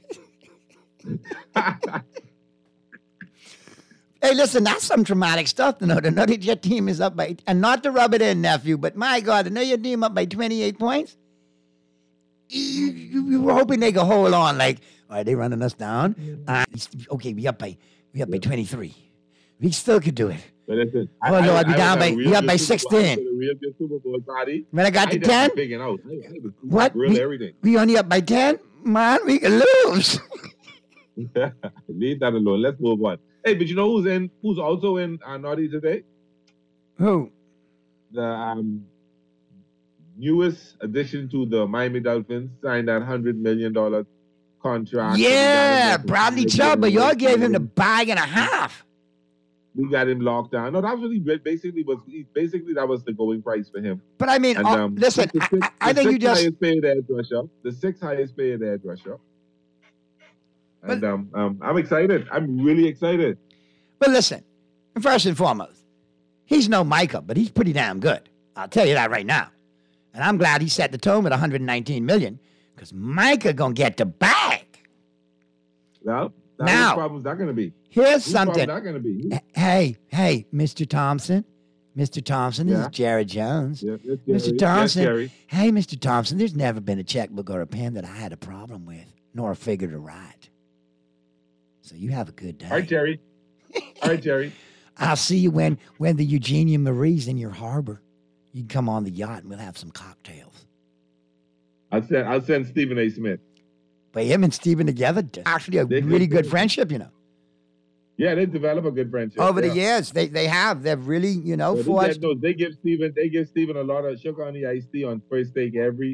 Hey, listen, that's some traumatic stuff to know. To know that your team is up by, and not to rub it in, nephew, but my God, to know your team up by twenty-eight points, you, you, you were hoping they could hold on. Like, are they running us down? Uh, okay, we up by, we up by twenty-three. We still could do it. But listen, Oh, Lord, we was down at by- a we real up by good Super Bowl- I sixteen. was at a real good Super Bowl party. When I got to done ten? Figuring out. I, I was What? Grill We, everything. we only up by ten? Man, we can lose. Leave that alone. Let's move on. Hey, but you know who's in? Who's also in uh, Naughty today? Who? The um, newest addition to the Miami Dolphins signed that hundred million dollar contract. Yeah, Bradley Chubb, but y'all gave him the bag and a half. We got him locked down. No, that was really basically was basically that was the going price for him. But I mean, And, uh, um, listen, the I, sixth- I, I the think you sixth just highest paid edge rusher, the sixth highest paid edge rusher. And um, um, I'm excited. I'm really excited. But listen, first and foremost, he's no Micah, but he's pretty damn good. I'll tell you that right now. And I'm glad he set the tone with one hundred nineteen million because Micah gonna get the bag. Well, now, Now, whose problem's that going to be? Here's Whose something. problem that going to be? H- Hey, hey, Mister Thompson. Mister Thompson, this Yeah. is Jared Jones. Yeah, yes, Mister Jerry. Thompson. Yes, Jerry. Hey, Mister Thompson, there's never been a checkbook or a pen that I had a problem with, nor a figure to write. So you have a good day. All right, Jerry. All right, Jerry. I'll see you when when the Eugenia Marie's in your harbor. You can come on the yacht and we'll have some cocktails. I'll send. I'll send Stephen A. Smith. But him and Steven together, actually a They- really they- good friendship, you know. Yeah, they develop a good friendship. Over the yeah. years, they they have. They've really, you know, So they, forged. get- no, they give Stephen. They give Stephen a lot of sugar on the iced tea on first take every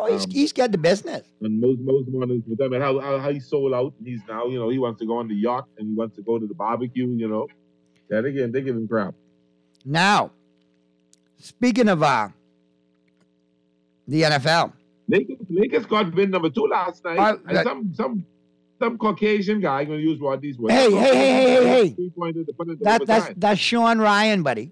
Oh, he's Um, he's got the business. And most most mornings with them, and how, how how he sold out. And he's now, you know, he wants to go on the yacht and he wants to go to the barbecue. You know, yeah, they give they give him crap. Now, speaking of uh, the N F L, Lakers, Lakers got win number two last night, Uh, and uh, some some some Caucasian guy gonna use what these words. Hey, hey, hey, hey, hey, hey. Three-pointer to put it to that that's overtime. that's Sean Ryan, buddy.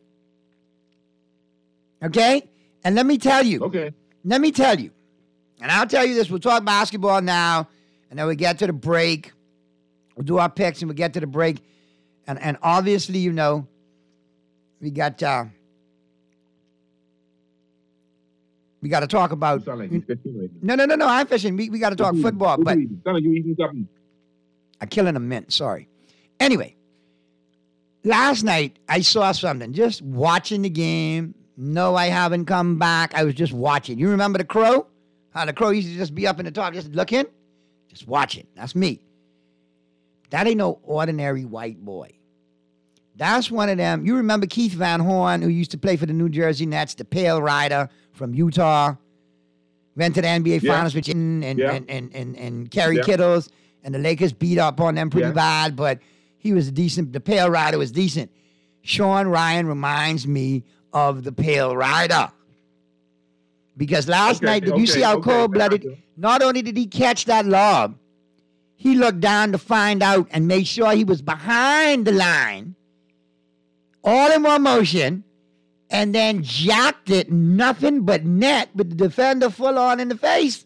Okay, and let me tell you. Okay. Let me tell you, and I'll tell you this. We'll talk basketball now, and then we get to the break. We'll do our picks, and we get to the break, and and obviously, you know, we got uh, we got to talk about. You sound like you're fishing right No, now. no, no, no. I'm fishing. We we got to talk What you eating? football, What but you eating? Sound like you eating something. I'm killing a mint. Sorry. Anyway, last night I saw something. Just watching the game. No, I haven't come back. I was just watching. You remember the Crow? How the Crow used to just be up in the top, just looking, just watching. That's me. That ain't no ordinary white boy. That's one of them. You remember Keith Van Horn, who used to play for the New Jersey Nets, the Pale Rider from Utah, went to the N B A Yeah. Finals with and and, Yeah. and, and, and, and Kerry Yeah. Kittles, and the Lakers beat up on them pretty Yeah. bad, but he was decent. The Pale Rider was decent. Sean Ryan reminds me of the Pale Rider. Because last Okay, night, did you okay, see how okay, cold-blooded? gotcha. Not only did he catch that lob, he looked down to find out and made sure he was behind the line, all in one motion, and then jacked it nothing but net with the defender full on in the face.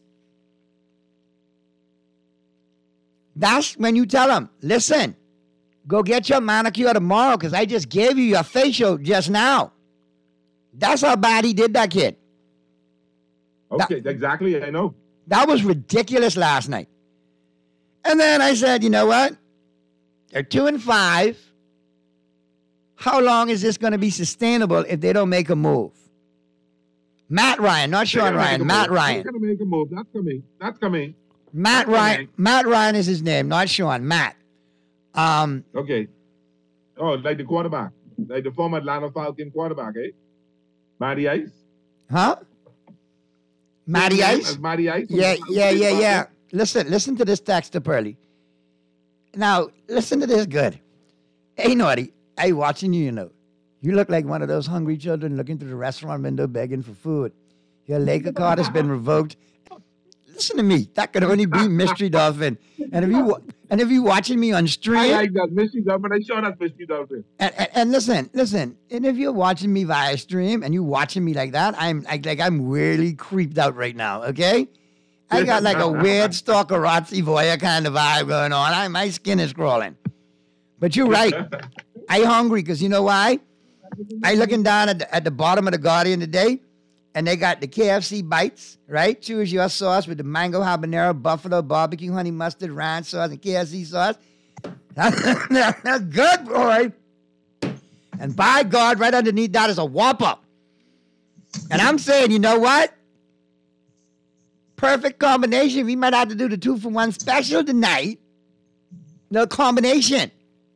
That's when you tell him, listen, go get your manicure tomorrow because I just gave you your facial just now. That's how bad he did that kid. Okay, exactly. I know. That was ridiculous last night. And then I said, you know what? They're two and five. How long is this going to be sustainable if they don't make a move? Matt Ryan, not They're Sean gonna make Ryan, a Matt move. Ryan. They're gonna make a move. That's coming. That's coming. Matt That's Ryan. coming. Matt Ryan is his name, not Sean. Matt. Um, Okay. Oh, like the quarterback, like the former Atlanta Falcon quarterback, eh? Matty Ice. huh? Matty Same name Ice? as Matty Ice. from Yeah, the yeah, Falcons. yeah, yeah. Listen, listen to this text up early. Now, listen to this good. Hey, Naughty, hey, watching you, you know. You look like one of those hungry children looking through the restaurant window begging for food. Your Laker card has been revoked. Listen to me. That could only be Mystery Dolphin. And if you wa- and if you watching me on stream, I like that mystery dolphin. I sure that's mystery dolphin. and, and, and listen, listen. And if you're watching me via stream and you watching me like that, I'm like, like I'm really creeped out right now. Okay, I got like a weird stalkerazzi voyeur kind of vibe going on. I, my skin is crawling. But you're right. I hungry because you know why? I looking down at the, at the bottom of the Guardian today, and they got the K F C bites, right? Choose your sauce with the mango habanero, buffalo, barbecue, honey mustard, ranch sauce, and K F C sauce. That's good, boy. And by God, right underneath that is a Whopper. And I'm saying, you know what? Perfect combination. We might have to do the two for one special tonight. No combination.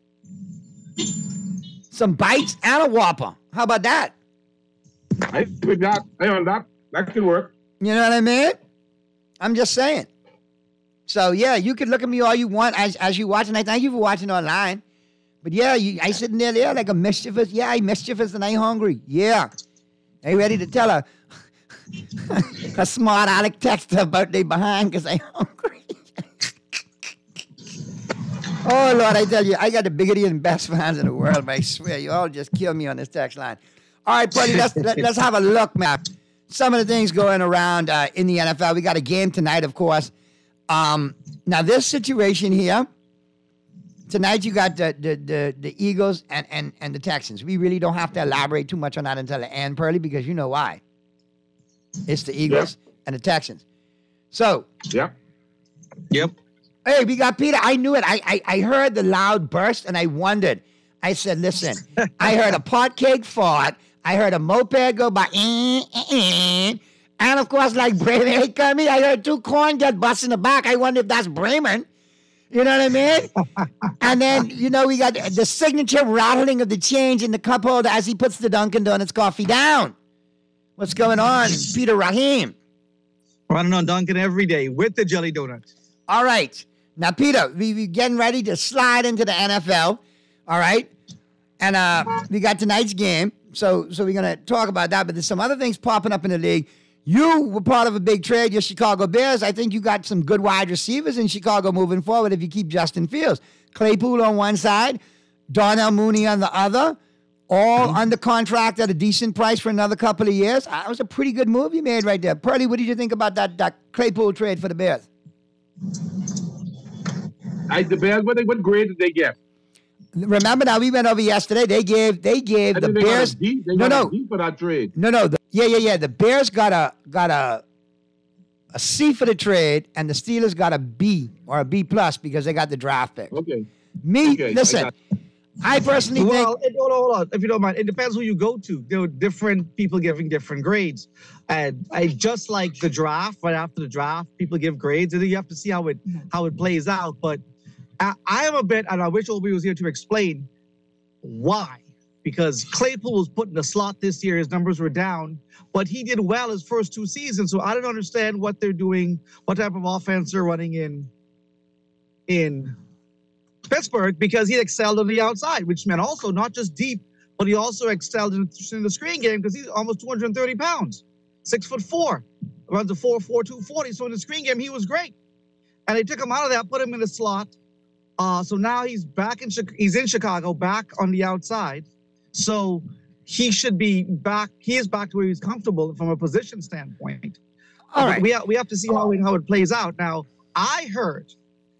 Some bites and a Whopper. How about that? I with that. I on that. That can work. You know what I mean? I'm just saying. So yeah, you can look at me all you want as as you watching. I thank you for watching online. But yeah, you, I sitting there, there like a mischievous. Yeah, I mischievous and I hungry. Yeah, I ready to tell a a smart aleck text her about they behind because I hungry. Oh Lord, I tell you, I got the biggest and best fans in the world. But I swear, you all just kill me on this text line. All right, buddy, let's let, let's have a look, man. Some of the things going around uh, in the N F L. We got a game tonight, of course. Um, now, this situation here, tonight you got the the the, the Eagles and, and, and the Texans. We really don't have to elaborate too much on that until the end, Pearly, because you know why. It's the Eagles Yep. and the Texans. So, Yep. Yep. hey, we got Peter. I knew it. I, I, I heard the loud burst, and I wondered. I said, listen, I heard a pot cake fart. I heard a moped go by. Eh, eh, eh. And, of course, like Bremen, hey, come here, I heard two corn get bust in the back. I wonder if that's Bremen. You know what I mean? And then, you know, we got the signature rattling of the change in the cup holder as he puts the Dunkin' Donuts coffee down. What's going on, Peter Rahim? Running on Dunkin' every day with the jelly donuts. All right. Now, Peter, we, we getting ready to slide into the N F L. All right. And uh, we got tonight's game. So, so we're going to talk about that. But there's some other things popping up in the league. You were part of a big trade, your Chicago Bears. I think you got some good wide receivers in Chicago moving forward if you keep Justin Fields. Claypool on one side, Darnell Mooney on the other, all mm-hmm. under contract at a decent price for another couple of years. That was a pretty good move you made right there. Purdy, what did you think about that, that Claypool trade for the Bears? I, the Bears, what, they, what grade did they get? Remember now, we went over yesterday. They gave they gave I the they Bears. Got a D, they no, got no, a D for that trade. no, no. The, yeah, yeah, yeah. The Bears got a got a a C for the trade, and the Steelers got a B or a B plus because they got the draft pick. Okay. Me, okay, listen. I, I personally well, think. Well, hold on, hold on. If you don't mind, it depends who you go to. There are different people giving different grades, and I just like the draft. Right after the draft, people give grades, and then you have to see how it how it plays out. But I, I am a bit, and I wish Obi was here to explain why. Because Claypool was put in the slot this year, his numbers were down, but he did well his first two seasons. So I don't understand what they're doing, what type of offense they're running in in Pittsburgh, because he excelled on the outside, which meant also not just deep, but he also excelled in, in the screen game because he's almost two hundred thirty pounds, six foot four, runs a four four two forty. So in the screen game, he was great. And they took him out of that, put him in the slot. Uh, so now he's back in he's in Chicago, back on the outside. So he should be back. He is back to where he's comfortable from a position standpoint. All right. We have, we have to see how it, how it plays out. Now, I heard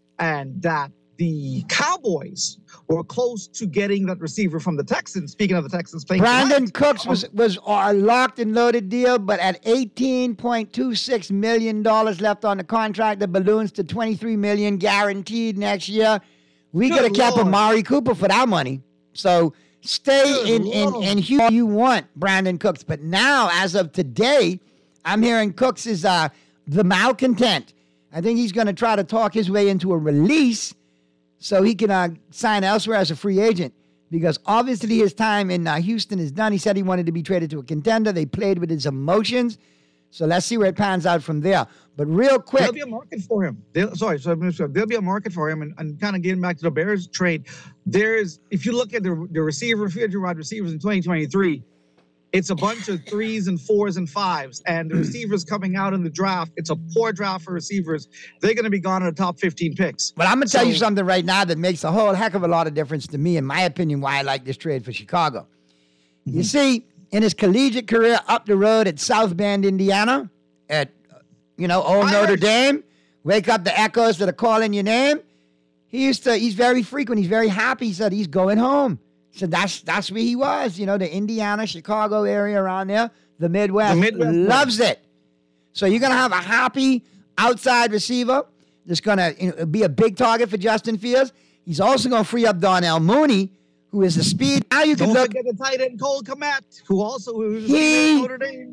and that the Cowboys were close to getting that receiver from the Texans. Speaking of the Texans playing Brandon tonight, Cooks was was a locked and loaded deal, but at eighteen point two six million dollars left on the contract, the balloons to twenty-three million dollars guaranteed next year. We could have kept Amari Cooper for that money. So stay in, in, in who you want, Brandon Cooks. But now, as of today, I'm hearing Cooks is uh, the malcontent. I think he's going to try to talk his way into a release so he can uh, sign elsewhere as a free agent, because obviously his time in uh, Houston is done. He said he wanted to be traded to a contender. They played with his emotions. So let's see where it pans out from there. But real quick. There'll be a market for him. They'll, sorry, so there'll be a market for him. And, and kind of getting back to the Bears trade, there's, if you look at the, the receiver, free agent wide receivers in twenty twenty-three, it's a bunch of threes and fours and fives. And the receivers coming out in the draft, it's a poor draft for receivers. They're going to be gone in the top fifteen picks. But I'm going to tell So- you something right now that makes a whole heck of a lot of difference to me, in my opinion, why I like this trade for Chicago. You see, in his collegiate career up the road at South Bend, Indiana, at, you know, old Notre Dame, wake up the echoes that are calling your name. He used to, he's very frequent. He's very happy. He said he's going home. So that's that's where he was, you know, the Indiana, Chicago area around there. The Midwest, The Midwest. loves it. So you're going to have a happy outside receiver that's going to, you know, be a big target for Justin Fields. He's also going to free up Darnell Mooney, who is a speed. Now you can Don't look. forget the tight end Cole Kmet, who also who was He in Notre Dame.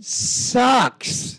sucks.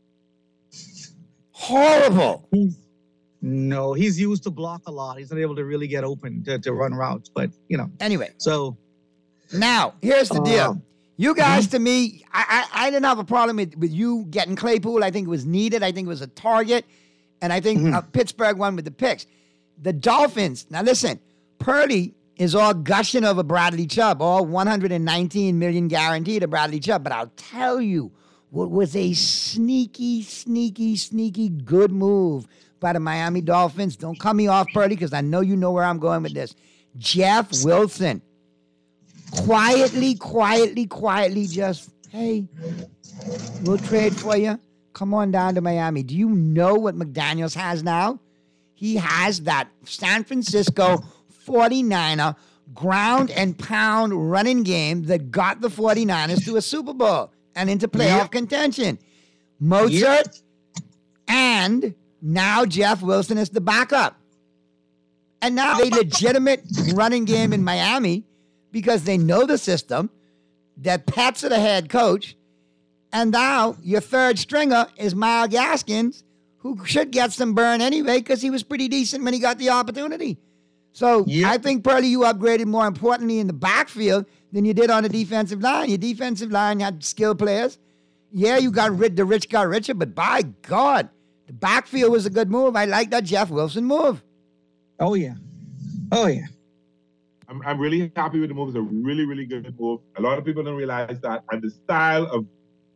Horrible. No, he's used to block a lot. He's not able to really get open to, to run routes. But, you know. Anyway. So. Now, here's the Uh, deal. You guys, to me, I, I I didn't have a problem with, with you getting Claypool. I think it was needed. I think it was a target. And I think uh, Pittsburgh won with the picks. The Dolphins, now listen, Purdy is all gushing over Bradley Chubb, all one hundred nineteen million dollars guaranteed to Bradley Chubb. But I'll tell you what was a sneaky, sneaky, sneaky good move by the Miami Dolphins. Don't cut me off, Purdy, because I know you know where I'm going with this. Jeff Wilson. Quietly, quietly, quietly just, hey, we'll trade for you. Come on down to Miami. Do you know what McDaniels has now? He has that San Francisco forty-niner ground and pound running game that got the forty-niners to a Super Bowl and into playoff Yep. contention. Mozart and now Jeff Wilson is the backup. And now a legitimate running game in Miami because they know the system. Their pets are the head coach. And now your third stringer is Myles Gaskins, who should get some burn anyway because he was pretty decent when he got the opportunity. So I think, Purdy, you upgraded more importantly in the backfield than you did on the defensive line. Your defensive line had skilled players. Yeah, you got rid. The rich got richer, but by God, the backfield was a good move. I like that Jeff Wilson move. Oh yeah, oh yeah. I'm, I'm really happy with the move. It's a really, really good move. A lot of people don't realize that. And the style of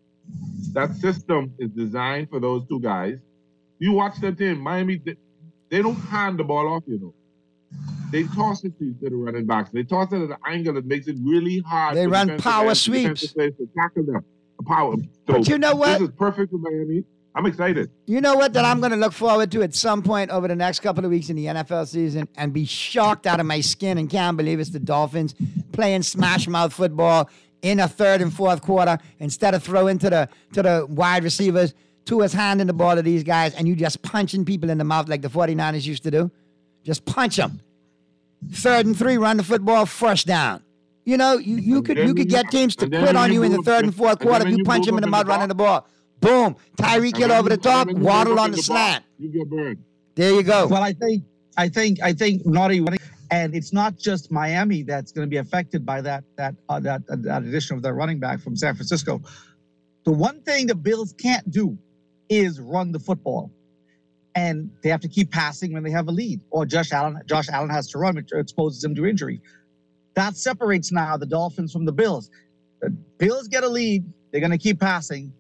that system is designed for those two guys. You watch that team, Miami, they, they don't hand the ball off, you know. They toss it to, to the running backs. They toss it at an angle that makes it really hard. They for run defensive power ends, sweeps. defensive players to tackle them. Power. So But you know what? This is perfect for Miami. I'm excited. You know what that I'm going to look forward to at some point over the next couple of weeks in the N F L season and be shocked out of my skin and can't believe it's the Dolphins playing smash mouth football in a third and fourth quarter instead of throwing to the to the wide receivers. Tua's handing the ball to these guys and you just punching people in the mouth like the 49ers used to do. Just punch them. Third and three, run the football, first down. You know, you, you could you could get teams to quit on you in the third and fourth quarter if you punch them in the mouth running the ball. Boom. Tyreek Hill over the top, Waddle on the slant. You get burned. There you go. Well, I think, I think, I think, Naughty, and it's not just Miami that's going to be affected by that that uh, that uh, that addition of their running back from San Francisco. The one thing the Bills can't do is run the football, and they have to keep passing when they have a lead. Or Josh Allen, Josh Allen has to run, which exposes him to injury. That separates now the Dolphins from the Bills. The Bills get a lead, they're going to keep passing.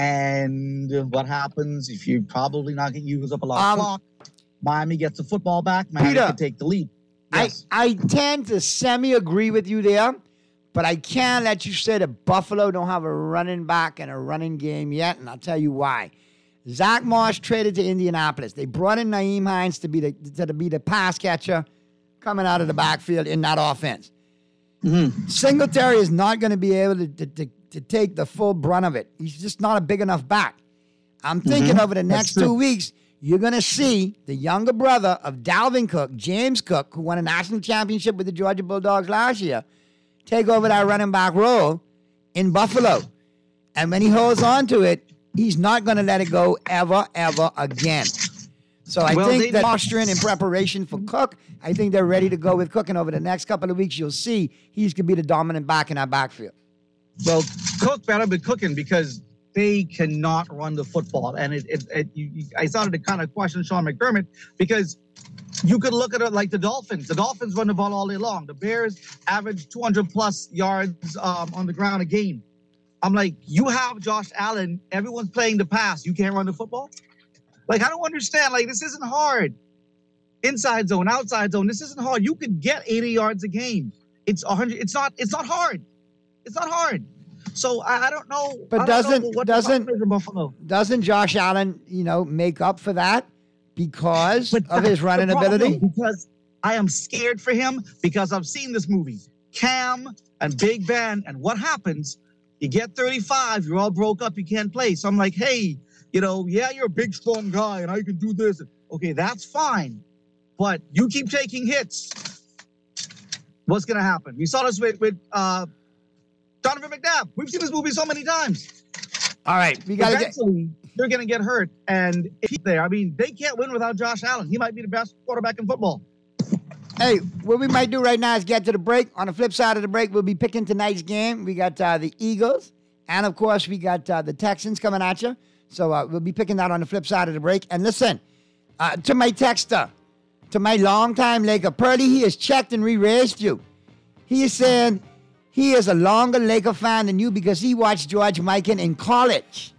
And what happens if you probably not get used up a lot of Um, clock? Miami gets the football back. Miami Peter, can take the lead. I, Yes. I tend to semi-agree with you there, but I can't let you say that Buffalo don't have a running back and a running game yet, and I'll tell you why. Zach Moss traded to Indianapolis. They brought in Naeem Hines to be the to be the pass catcher coming out of the backfield in that offense. Mm-hmm. Singletary is not going to be able to, to, to, to take the full brunt of it. He's just not a big enough back. I'm thinking Mhm. over the That's next true. two weeks, you're going to see the younger brother of Dalvin Cook, James Cook, who won a national championship with the Georgia Bulldogs last year, take over that running back role in Buffalo. And when he holds on to it, he's not going to let it go ever, ever again. So I Well, they- think that posturing in preparation for Cook, I think they're ready to go with Cook. And over the next couple of weeks, you'll see he's going to be the dominant back in that backfield. Well, Cook better be cooking because they cannot run the football. And it, it, it you, you- I started to kind of question Sean McDermott because you could look at it like the Dolphins. The Dolphins run the ball all day long. The Bears average two hundred plus yards um, on the ground a game. I'm like, you have Josh Allen. Everyone's playing the pass. You can't run the football? Like, I don't understand. Like, this isn't hard. Inside zone, outside zone. This isn't hard. You could get eighty yards a game. It's one hundred. It's not. It's not hard. It's not hard. So I, I don't know. But I don't know doesn't what the doesn't problem is in Buffalo. doesn't Josh Allen, you know, make up for that because But of that's his the running problem, ability? Because I am scared for him because I've seen this movie, Cam and Big Ben, and what happens? You get thirty-five, you're all broke up, you can't play. So I'm like, hey, you know, yeah, you're a big, strong guy, and I can do this. Okay, that's fine, but you keep taking hits. What's gonna happen? We saw this with with uh, Donovan McNabb. We've seen this movie so many times. All right, we gotta get. Eventually, they're gonna get hurt, and if he's there, I mean, they can't win without Josh Allen. He might be the best quarterback in football. Hey, what we might do right now is get to the break. On the flip side of the break, we'll be picking tonight's game. We got uh, the Eagles, and of course, we got uh, the Texans coming at you. So uh, we'll be picking that on the flip side of the break. And listen, uh, to my texter, to my longtime Laker, Purdy, he has checked and re-raised you. He is saying he is a longer Laker fan than you because he watched George Mikan in college.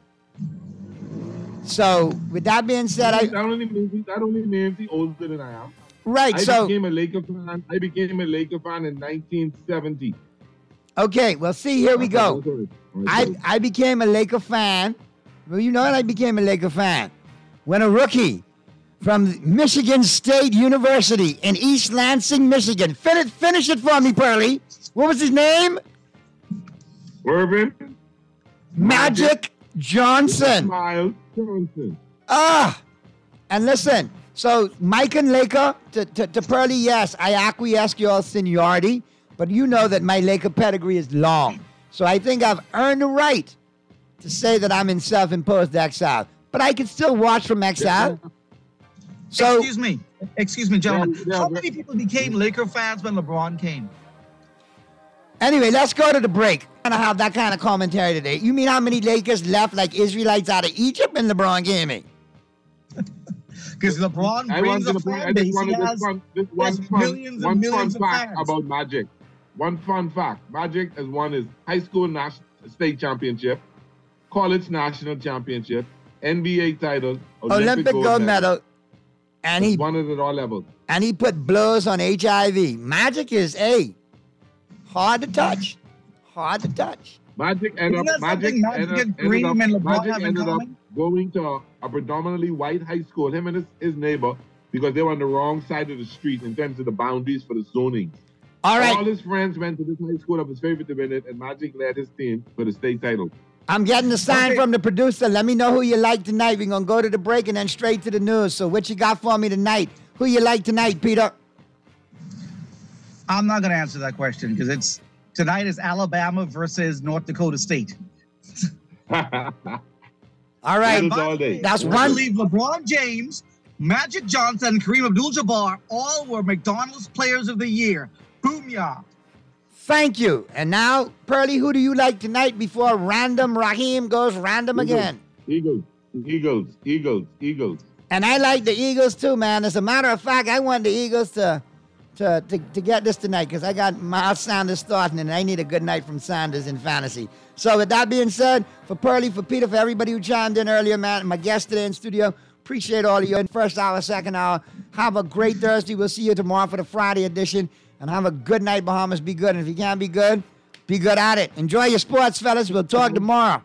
So with that being said, I that only means that only means he's older than I am. Right, I so- became a Laker fan. I became a Laker fan in nineteen seventy. Okay, well, see, here we go. Okay, sorry. I, I became a Laker fan. Well, you know what? I became a Laker fan when a rookie from Michigan State University in East Lansing, Michigan. Finish, finish it for me, Pearly. What was his name? Irvin Magic Johnson. Miles Johnson. Ah, and listen. So Mike and Laker, to, to, to Pearly, yes, I acquiesce your seniority, but you know that my Laker pedigree is long. So I think I've earned the right to say that I'm in self-imposed exile. But I can still watch from exile. So, excuse me, excuse me, gentlemen. Yeah, yeah, How but- many people became Laker fans when LeBron came? Anyway, let's go to the break. I don't have that kind of commentary today. You mean how many Lakers left like Israelites out of Egypt in LeBron game, eh? Because LeBron I brings a want to fan I base. just wanted He this has, one, this he one has fun, millions one and millions fun of fact fans. about Magic. One fun fact: Magic has won his high school national state championship, college national championship, N B A title, Olympic, Olympic gold, gold medal. medal. And he won it at all levels. And he put blows on H I V. Magic is a hard to touch. Hard to touch. Magic ended Isn't up, that Magic something Magic ended up, and Kareem ended and up, LeBron Magic have in ended up common? going to a, a predominantly white high school, him and his, his neighbor, because they were on the wrong side of the street in terms of the boundaries for the zoning. All right. All his friends went to this high school of his favorite to win it, and Magic led his team for the state title. I'm getting the sign Okay. from the producer. Let me know who you like tonight. We're going to go to the break and then straight to the news. So what you got for me tonight? Who you like tonight, Peter? I'm not going to answer that question because it's tonight is Alabama versus North Dakota State. All right. That is all day. That's I one. believe LeBron James, Magic Johnson, and Kareem Abdul-Jabbar all were McDonald's Players of the Year. Boom, ya. Thank you. And now, Pearlie, who do you like tonight before random Raheem goes random again? Eagles, Eagles, Eagles, Eagles. And I like the Eagles too, man. As a matter of fact, I want the Eagles to to to, to get this tonight because I got Miles Sanders starting and I need a good night from Sanders in fantasy. So with that being said, for Pearlie, for Peter, for everybody who chimed in earlier, man, my guest today in studio, appreciate all of you in first hour, second hour. Have a great Thursday. We'll see you tomorrow for the Friday edition. And have a good night, Bahamas. Be good. And if you can't be good, be good at it. Enjoy your sports, fellas. We'll talk tomorrow.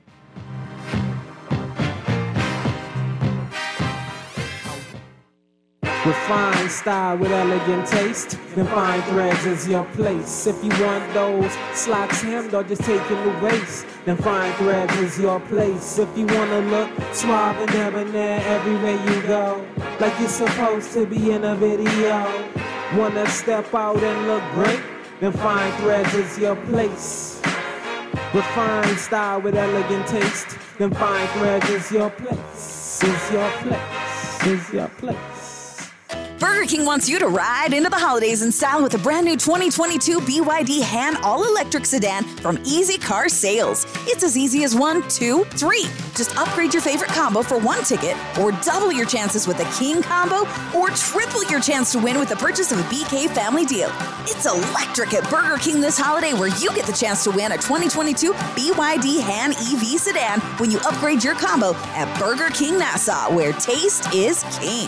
Refined style with elegant taste, then fine threads is your place. If you want those slacks hemmed or just taking the waist, then fine threads is your place. If you wanna look suave and debonair everywhere you go, like you're supposed to be in a video. Wanna step out and look great, then fine threads is your place. Refined style with elegant taste, then fine threads is your place. Is your place. Is your place. Burger King wants you to ride into the holidays in style with a brand new twenty twenty-two B Y D Han all-electric sedan from Easy Car Sales. It's as easy as one, two, three. Just upgrade your favorite combo for one ticket, or double your chances with a King combo, or triple your chance to win with the purchase of a B K family deal. It's electric at Burger King this holiday, where you get the chance to win a twenty twenty-two B Y D Han E V sedan when you upgrade your combo at Burger King Nassau, where taste is king.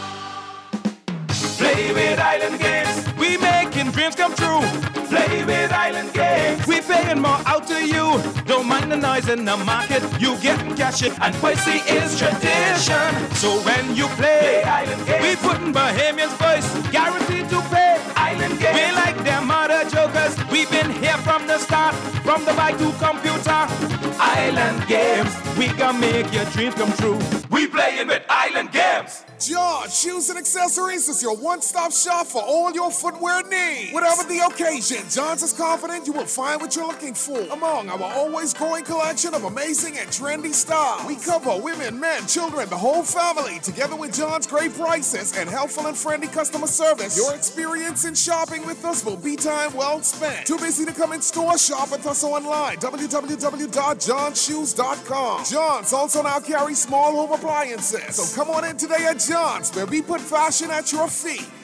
Play with Island Games. We making dreams come true. Play with Island Games. We paying more out to you. Don't mind the noise in the market. You getting cash in, and Quincy is tradition. So when you play, play Island Games, we putting Bahamians first. Guaranteed to pay. Island Games. We like them other jokers. We've been here from the start. From the bike to computer. Island Games. We gonna make your dreams come true. We playing with Island Games. John Shoes and Accessories is your one-stop shop for all your footwear needs. Whatever the occasion, John's is confident you will find what you're looking for among our always growing collection of amazing and trendy styles. We cover women, men, children, the whole family. Together with John's great prices and helpful and friendly customer service, your experience in shopping with us will be time well spent. Too busy to come in store? Shop with us online. w w w dot john shoes dot com. John's also now carries small home appliances. So come on in today at John's, where we put fashion at your feet.